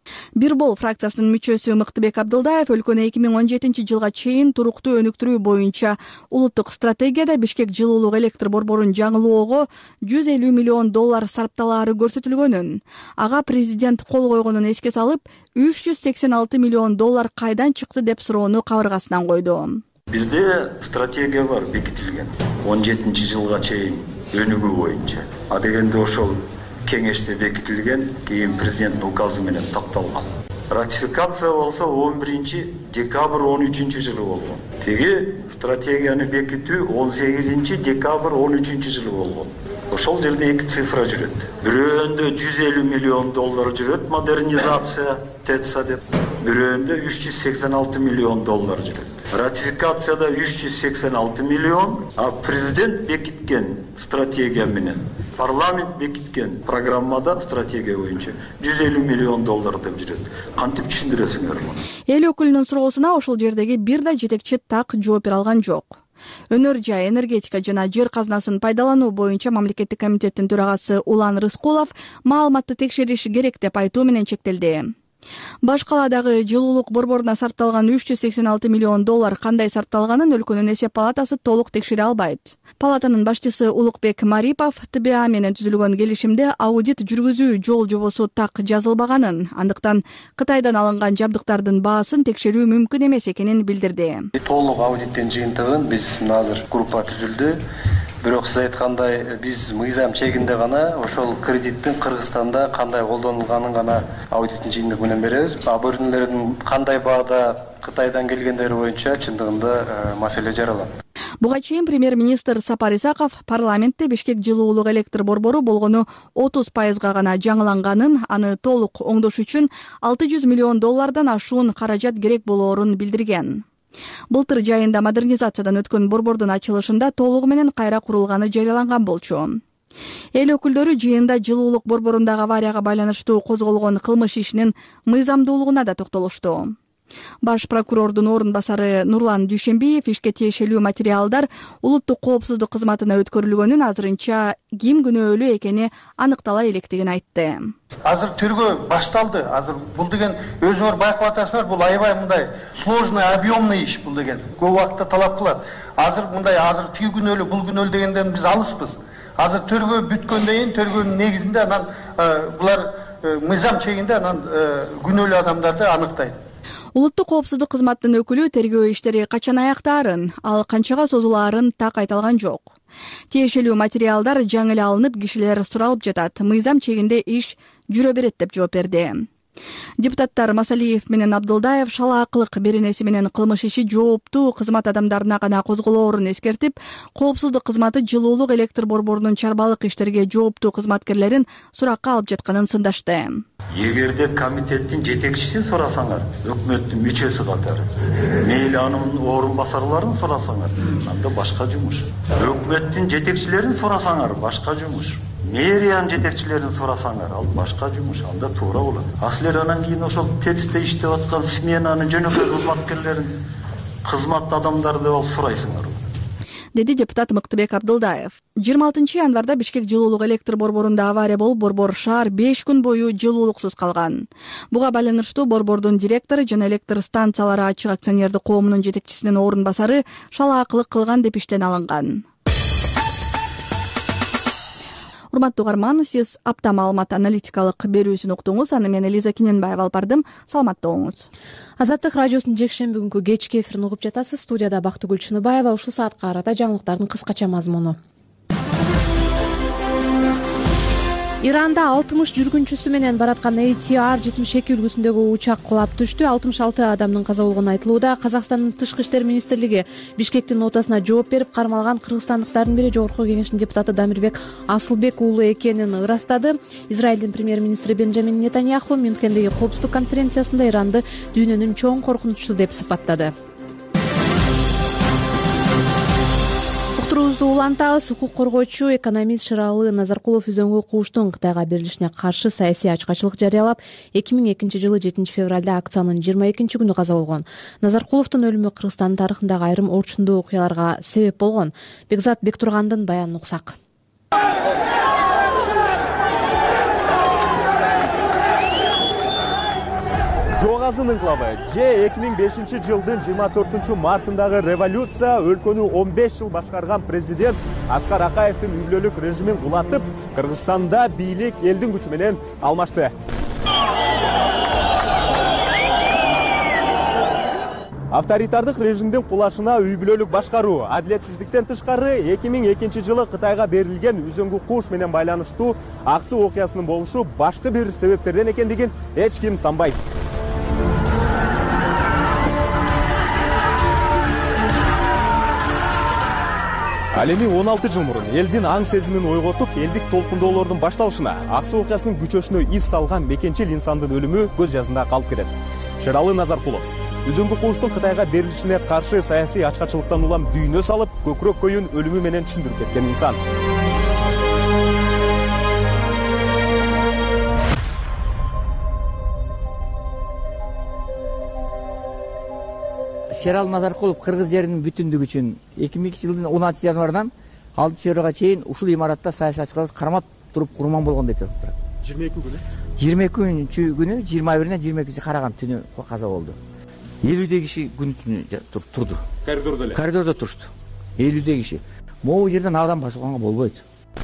Бир бол фракциясынын мүчөсү Мыктыбек Абдылдаев өлкөнү 2017 жылга чейин туруктуу өнүктүрүү боюнча улуттук стратегияда Бишкек жылуулук электр борборун жаңылоого $150 миллион сарпталаары көрсөтүлгөнүн, ага президент кол койгонун эске салып, $386 миллион кайдан чыкты деп суроону кабыргасынан койду. Бизде стратегия бар бекитилген 17 жылга чейин өнүгүү боюнча. А дегенде ошол кеңеште бекитилген, кийин президенттин указы менен токтолгон. Ратификация болсо 11 декабрь 13 жылы болгон. Теги стратегияны бекитүү 18 декабрь 13 жылы болгон. Ошол жерде эки цифра жүрөт. Бирөөндө $150 миллион жүрөт модернизация ТЭЦа деп, бирөөндө $386 миллион жүрөт. Ратификацияда 386 миллион, а президент бекиткен стратегия менен, парламент бекиткен программада стратегия боюнча $150 миллион деп жүрөт. Кантип түшүндүрөсүңөр муну? Эл өкүлүнүн суроосуна ошол жердеги бир да жетекчи так жооп бере алган жок. Өнөр жай, энергетика жана жер казынасын пайдалануу боюнча мамлекеттик комитеттин төрагасы Улан Рыскулов маалыматты текшериш керек деп айтуу менен чектелди. Баш каладагы жылуулук борборуна сарпталган $386 миллион кандай сарпталганын өлкөнүн эсеп палатасы толук текшере албайт. Палатанын башчысы Улукбек Марипов ТБА менен түзүлгөн келишимде аудит жүргүзүү жол жобосу так жазылбаганын, андыктан Кытайдан алынган жабдыктардын баасын текшерүү мүмкүн эмес экенин билдирди. Толук аудиттин жыйынтыгын биз азыр группа түзүлдү. Бирок сиз айткандай биз мыйзам чегинде гана ошол кредиттин Кыргызстанда кандай колдонулганын гана аудиттин жыйынтыгы менен беребиз. Абонелердин кандай баада Кытайдан келгендери боюнча чындыгында маселе жаралат. Буга чейин премьер-министр Сапар Исаков парламентте Бишкек жылуулук электр борбору болгону 30% гана жаңыланганын, аны толук оңдош үчүн $600 миллион ашуун каражат керек болоорун билдирген. Былтыр жайында модернизациядан өткөн борбордун ачылышында толугу менен кайра курулганы жарыяланган болчу. Эл өкүлдөрү жыйында жылуулук борборундагы аварияга байланыштуу козголгон кылмыш ишинин мыйзамдуулугуна да токтолушту. Баш прокурордун орун басары Нурлан Дүйшенбиев ишке тиешелүү материалдар улуттук коопсуздук кызматына өткөрүлгөнүн, азырынча ким күнөөлүү экени аныктала электигин айтты. Азыр тергөө башталды. Азыр бул деген өзүңөр байкап атасыңар, бул аябай мындай сложный, объемный иш бул деген. Көп убакытта талап кылат. Азыр мындай тиги күнөөлүү, бул күнөөлүү дегенден биз алыспыз. Азыр тергөө бүткөндөн кийин тергөөнүн негизинде анан булар мыйзам чегинде анан күнөөлүү адамдарды аныктайт. Улуттук коопсуздук кызматтын өкүлү тергөө иштери качан аяктаарын, ал канчага созулаарын так айта алган жок. Тиешелүү материалдар жаңы эле алынып, кишилер суралып жатат. Мыйзам чегинде иш жүрө берет деп жооп берди. Депутаттар Масалиев менен Абдылдаев шалаакылык беренеси менен кылмыш иши жооптуу кызмат адамдарына гана козголоорун эскертип, коопсуздук кызматы жылуулук электр борборунун чарбалык иштерге жооптуу кызматкерлерин суракка алып жатканын сындашты. Эгерде комитеттин жетекчисин сурасаңар, өкмөттүн мүчөсү катары, мейли анын орун басарларын сурасаңар, анда башка жумуш. Өкмөттүн жетекчилерин сурасаңар, башка жумуш. Мэриянын жетекчилерин сурасаңар, ал башка жумуш, анда туура болот. Силер анан кийин ошол ТЭЦте иштеп аткан сменанын жөнөкөй кызматкерлерин, кызмат адамдарды алып сурайсыңар, деди депутат Мыктыбек Абдылдаев. 26 январда Бишкек жылуулук электр борборунда авария болуп, борбор шаар 5 күн бою жылуулуксуз калган. Буга байланыштуу борбордун директору жана электр станциялары ачык акционердик коомунун жетекчисинин орун басары шалаакылык кылган деп иштен алынган. Урматтуу угарман, сиз апта маалымат аналитикалык берүүсүн уктуңуз. Аны мен Элиза Киненбаева алып бардым. Саламатта болуңуз. Азаттык радиосунун жекшемби күнгү кечки эфирин угуп жатасыз. Студияда Бактыгүл Чыныбаева. Ушул саатка карата жаңылыктардын кыскача мазмуну. Иранда 60 жүргүнчүсү менен бараткан ATR-72 үлгүсүндөгү учак кулап түштү. 66 адамдын каза болгону айтылууда. Казакстандын тышкы иштер министрлиги Бишкектин нотасына жооп берип, кармалган кыргызстандыктардын бири Жогорку Кеңештин депутаты Дамирбек Асылбек уулу экенин ырастады. Израилдин премьер-министри Бенджамин Нетаньяху Мюнхендеги коопсуздук конференциясында Иранды дүйнөнүн чоң коркунучу деп сыпаттады. Улантабыз. Укук коргоочу экономист Шыралы Назаркулов Үзөңгү Кууштун Кытайга берилишине каршы саясий ачкачылык жарыялап, 2002 жылы 7 февралда акциянын 22 күнү каза болгон. Назаркуловдун өлүмү Кыргызстан тарыхындагы айрым орчундуу окуяларга себеп болгон. Бекзат Бектургандын баянын уксак. Жоғазын инкилабы же 2005 жылдын 24 мартындагы революция өлкөнү 15 жыл башкарган президент Аскар Акаевдин үйлөлүк режимин кулатып, Кыргызстанда бийлик элдин күчү менен алмашты. Авторитардык режимдин кулашына үй бүлөлүк башкаруу, адилетсиздиктен тышкары 2002 жылы Кытайга берилген үзөңгү куш менен байланыштуу аксы окуясынын болушу башка бир себептерден экендигин эч ким танбайт. Ал эми 16 жыл мурун элдин аң сезимин ойготуп, элдик толкундоолордун башталышына, аксы окуясынын күчөшүнө из салган мекенчил инсандын өлүмү көз жазында калып кетет. Шералы Назаркулов үзөңгү куштун Кытайга берилишине каршы саясий ачкачылыктан улам дүйнө салып, көкүрөк көйүн өлүмү менен түшүндүрүп кеткен инсан. Шералы Назаркулов кыргыз жеринин бүтүндүгү үчүн 2002 жылдын 16 январынан 6 февралга чейин ушул имаратта саясий ачкачылык кармап туруп курман болгон деп жатат. 22 күнү? 22 күнү 21-ине 22 караган түнү каза болду. 50 киши күн түнү турду. Коридордо эле? Коридордо турушту. 50 киши. Могу жерден адам басууга болбойт.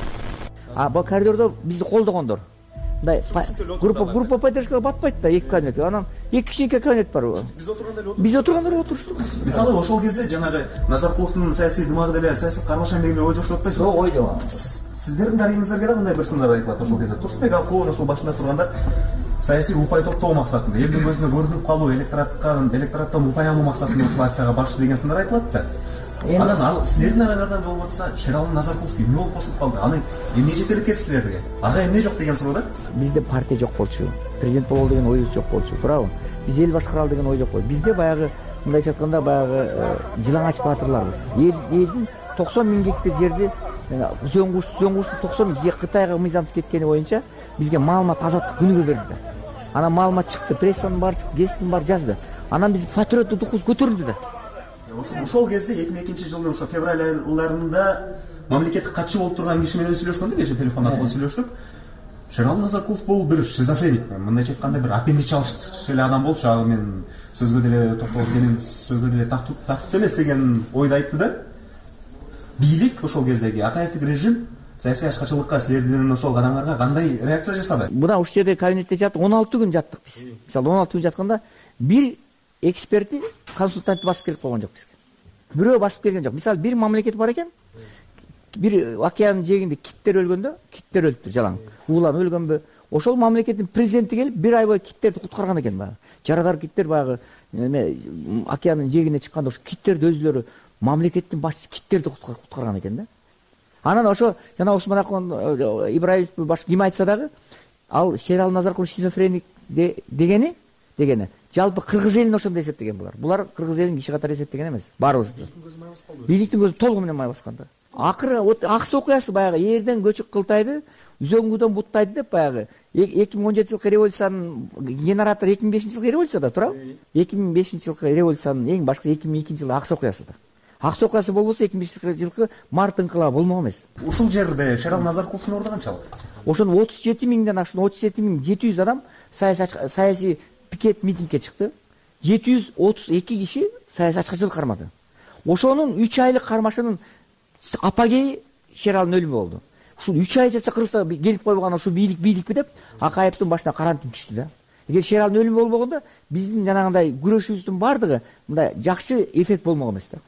Бул коридордо бизди колдогондор. Мындай группа поддержкага батпайт да, 2 кабинет. Анан 2 кичинекей кабинет бар. Биз отургандар отуруштук. Мисалы ошол кезде жанагы Назаркуловдун саясий дымагы деле саясатка аралашайын деген ой жок деп атпайсызбы? Ой деп. Сиздердин тарыхыңыздарга да мындай бир сындар айтылат ошол кезде. Турсунбек Алкулов ошол башында турганда саясий упай топтоо максатында, элдин көзүнө көрүнүп калуу, электораттан упай алуу максатында ушул акцияга барышты деген сындар айтылат да. Анан ал силердин араңардан болуп атса, Шералы Назаркулов эмне болуп кошулуп калды? Аны эмне жетелеп кетти силерге? Ага эмне жок деген суроо да? Бизде партия жок болчу. Президент болол деген оюбуз жок болчу, туурабы? Биз эл башкаралы деген ой жок болчу. Бизде баягы мындайча айтканда баягы жылаңач баатырларбыз. Элдин 90 000 гектар жерди үзөңгүштүн 90 000 Кытайга мыйзамсыз кеткени боюнча бизге маалымат азаттык күнүгө берди. Анан маалымат чыкты, прессанын баары чыкты, гезиттин баары жазды. Анан биздин патриоттук духубуз көтөрүлдү да. Ошол кезде 2002 жылдын ошо февраль айларында мамлекеттик катчы болуп турган киши менен сүйлөшкөндө, кеше телефон аркылуу сүйлөштүк. Шералы Назаркулов бул бир шизофреник, мындайча айтканда бир аппендич алыш эле адам болчу. Ал мен сөзгө деле токтолуп менин сөзгө деле тактуу эмес деген ойду айтты да. Бийлик ошол кездеги Акаевдик режим саясий ачкачылыкка силердин ошол кадамдарга кандай реакция жасады? Мына ушул жерде кабинетте жаттык, 16 күн жаттык биз. Мисалы 16 күн жатканда бир эксперти, консультантты басып келип койгон жок бизге. Бирөө басып келген жок. Мисалы бир мамлекет бар экен. Бир океандын жээгинде киттер өлгөндө, киттер өлүптүр жалаң. Уулан өлгөнбү? Ошол мамлекеттин президенти келип бир ай бою киттерди куткарган экен баягы. Жарадар киттер баягы океандын жээгине чыкканда ошо киттерди өзүлөрү мамлекеттин башчысы киттерди куткарган экен да. Анан ошо жана Усман Акон Ибраев башка ким айтса дагы, ал Шералы Назаркулов шизофреник дегени жалпы кыргыз элин ошондой эсептеген булар. Булар кыргыз элин киши катары эсептеген эмес. Баарыбызды. Бийликтин көзү толугу менен май баскан да. Акыры аксы окуясы баягы эрден көчүк кылтайды, үзөңгүдөн буттайды деп баягы 2017 жылкы революциянын генератору 2005 жылкы революция да, туурабы? 2005 жылкы революциянын эң башкысы 2002 жылы аксы окуясы да. Аксы окуясы болбосо 2005 жылкы март инкылабы болмок эмес. Ушул жерде Шералы Назаркуловдун орду канчалык? Ошону 37 миңден ашкан 37 700 адам саясий пикет митингге чыкты. 732 киши саясий ачкачылык кармады. Ошонун 3 айлык кармашынын апогеи Шералынын өлүмү болду. Ушул 3 ай жаса Кыргызстанга келип койгон ошол бийликпи деп Акаевдин башына карантин түштү да. Эгер Шералынын өлүмү болбогондо биздин жанагындай күрөшүбүздүн бардыгы мындай жакшы эффект болмок эмес да.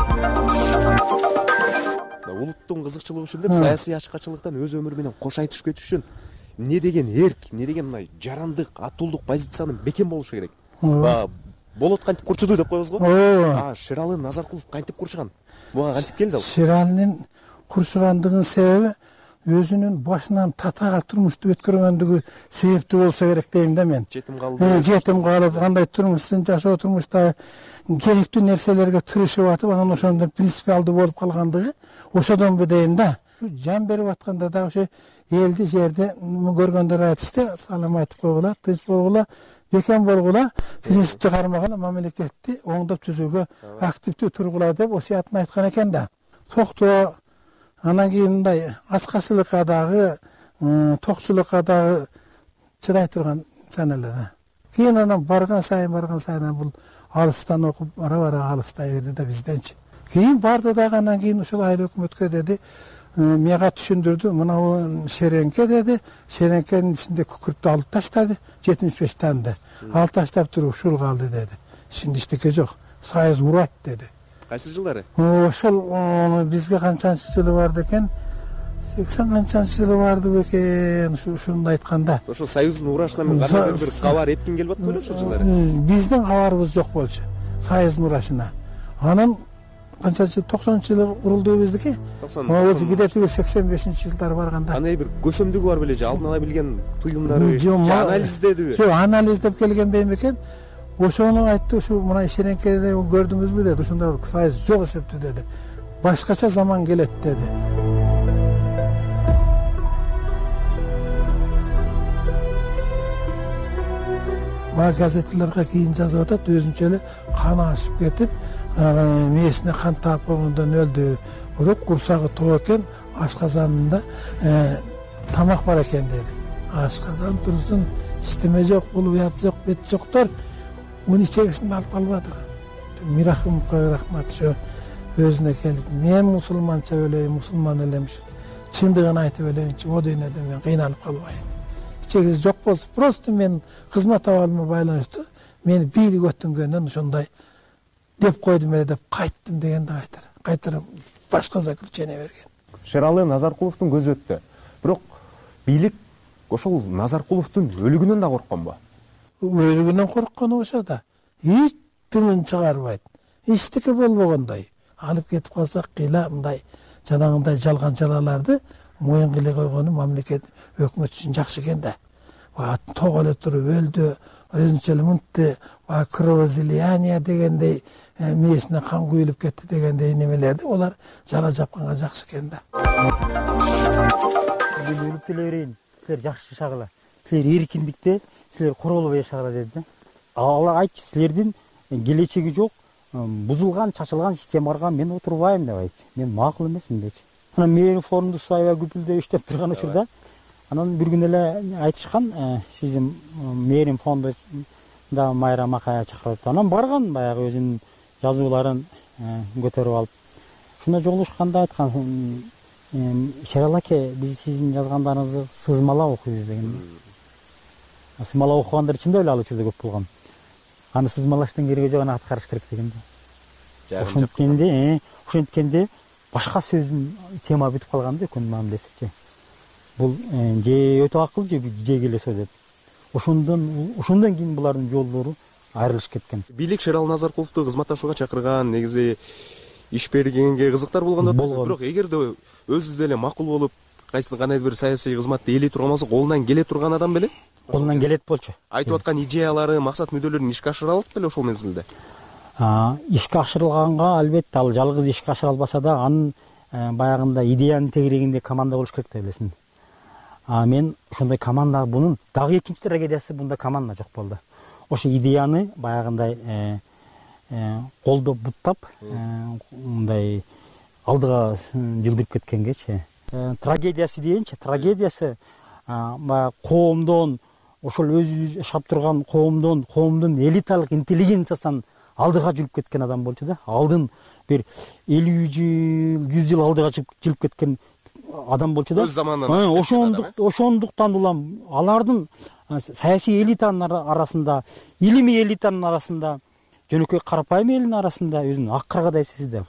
Улуттун кызыкчылыгы үчүн деп саясий ачкачылыктан өз өмүрү менен кош айтышып кетиш үчүн эмне деген эрк, эмне деген мындай жарандык, атуулдук позициянын бекем болушу керек. Болот кантип курчуду деп коебуз го. Шералы Назаркулов кантип курчуган? Буга кантип келди ал? Шералынын курчугандыгынын себеби өзүнүн башынан татаал турмушту өткөргөндүгү себептүү болсо керек дейм да мен. Жетим калды. Жетим калып, кандай турмуштун жашоо турмушта керектүү нерселерге тырышып атып, анан ошондон принципиалдуу болуп калгандыгы ошодонбу дейм да. Жан берип атканда да ошо элди жерде көргөндөр айтышты, салам айтып койгула, тынч болгула, бекем болгула, принципти кармаган мамлекетти оңдоп түзүүгө активдүү тургула деп осуятын айткан экен да. Токтоо анан кийин мындай ачкачылыкка дагы, токчулукка дагы чыдай турган инсан эле да. кийин анан барган сайын бул алыстан окуп бара алыстай берди да бизденчи. Кийин барды дагы анан кийин ушул айыл өкмөткө деди, мага түшүндүрдү, мына шеренке деди, шеренкенин ичинде күкүрттү алып таштады, 75 тонна. Алып таштап туруп ушул калды деди. Ичинде эчтеке жок, Союз урат деди. Кайсы жылдары? Ошол бизге канчанчы жылы барды экен? 80 канчанчы жылы барды бекен, ушуну айтканда. Ошол Союздун урашынан мен кандай бир кабар эткин келип атпайбы ошол жылдары? Биздин кабарыбыз жок болчу. Союздун урашына. Анан канчанчы 90-жылы урулду биздики? 90. Где-то 85-жылдары барганда. Андай бир көсөмдүгү бар беле же, алдын ала билген туюмдары, же анализдедиби? Жок, анализдеп келген беймекен. Ошону айтты, ушу мына шеренкеде көрдүңүзбү деди, ушунда Союз жок эсептүү деди. Башкача заман келет деди. Баа газеттелерге кийин жазып атат, өзүнчө эле каны ашып кетип, мээсине кан таап койгондон өлдү. Бирок курсагы тоо экен, ашказанында тамак бар экен деди. Ашказан турсун, иштеме жок, бул уят жок, бет жоктор. Уну ичегисин алып калбады. Мирахымовго рахмат, ошо өзүнө келип, мен мусулманча өлөйүн, мусулман элем, чындыгын айтып өлөйүнчү, о дүйнөдө мен кыйналып калбайын. Ичегиси жок болсо, просто мен кызмат абалыма байланыштуу, мени бийлик өттүнгөндөн ошондой деп койдум эле деп кайттым дегенди кайтарып башка заключение берген. Шералы Назаркуловдун көзү өттү. Бирок бийлик ошол Назаркуловдун өлүгүнөн да коркконбу? Өлүгүнөн корккону ошо да. Эч тилин чыгарбайт. Эчтеке болбогондой. Алып кетип калсак кыйла мындай жанагындай жалганчаларды моюн кыйлай койгону мамлекет өкмөт үчүн жакшы экен да. Ток эле туруп өлдү, өзүнчө эле мынтты кровоизлияние дегендей мээсине кан куюлуп кетти дегендей немелерди олар жала жапканга жакшы экен да. Өлүп келе берейин. Силер жакшы жашагыла. Силер эркиндикте, силер королбой жашагыла деди да. Алар айтчы, силердин келечеги жок, бузулган, чачылган системага мен отурбайм деп айтчы. Мен макул эмесмин дечи. Анан мэрин форумду аябай күпүлдөп иштеп турган учурда анан бир күн эле айтышкан, сиздин мэрин фондо да Майра Макая чакырып, анан барган баягы өзүнүн жазууларын көтөрүп алып. Шунда жолугушканда айткан, Шерал аке, биз сиздин жазгандарыңызды сызмалап окуйбуз деген. Сызмалап окугандар чындап эле ал учурда көп болгон. Аны сызмалаштын кереги жок, аны аткарыш керек деген да. Ошенткенде башка сөздүн тема бүтүп калган да өкүн мамилесичи. Бул же өтө акыл же келесо деп. Ошондон кийин булардын жолдору айрылышып кеткен. Бийлик Шерал Назаркуловду кызматташууга чакырган, негизи иш бергенге кызыктар болгон да. Бирок эгерде өзү деле макул болуп, кандайдыр бир саясий кызматты ээлей турган болсо, колунан келе турган адам беле? Колунан келет болчу. Айтып аткан идеялары, максат мүдөлөрүн ишке ашыра алат беле ошол мезгилде? Ишке ашырылганга албетте ал жалгыз ишке ашыра албаса да, анын баягында идеянын тегерегинде команда болуш керек да билесиң. Мен ошондой команда, бунун дагы экинчи трагедиясы, бунда команда жок болду. Ошо идеяны баягындай колдоп буттап, мындай алдыга жылдырып кеткенгечи. Трагедиясы дейинчи, трагедиясы баягы коомдон, ошол өзү жашап турган коомдун элиталык интеллигенциясынан алдыга жүрүп кеткен адам болчу да. Алдын бир 50 жыл, 100 жыл алдыга жүрүп кеткен адам болчу да. Өз заманынан. Ошондуктан улам алардын саясий элитанын арасында, илимий элитанын арасында, жөнөкөй карапайым элдин арасында өзүнүн ак каргадай сезди.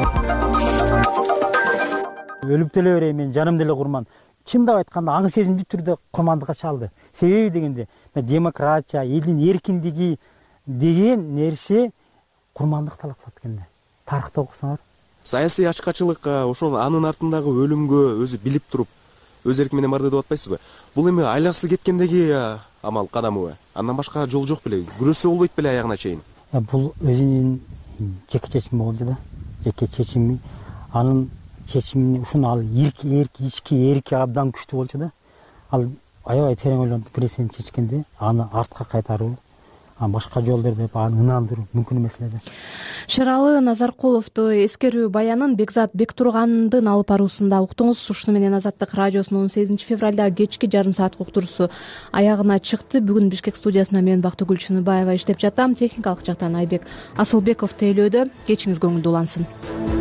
Өлүп деле берейин, мен жаным деле курман. Чындап айтканда, аң сезимдүү түрдө курмандыкка чалды. Себеби дегенде, демократия, элдин эркиндиги деген нерсе курмандык талап кылат экен да. Тарыхты окусаңар. Саясий ачкачылык, ошол анын артындагы өлүмгө өзү билип туруп, өз эрки менен барды деп атпайсызбы? Бул эми айласы кеткендеги амал кадамыбы? Андан башка жол жок беле? Күрөсө болбойт беле аягына чейин? Бул өзүнүн жеке чечими болчу да. Жеке чечими, анын чечимин ушуну ал ички эрки абдан күчтүү болчу да. Ал аябай терең ойлонуп нерсени чечкенде, аны артка кайтаруу, башка жол деп аны ынандыруу мүмкүн эмес эле да. Шералы Назаркуловду эскерүү баянын Бекзат Бектургандын алып баруусунда уктуңуз. Ушуну менен Азаттык радиосунун 18 февралда кечки жарым саат уктуруусу аягына чыкты. Бүгүн Бишкек студиясына мен Бактыгүл Чыныбаева иштеп жатам. Техникалык жактан Айбек Асылбеков тейлөөдө. Кечиңиз көңүлдүү улансын.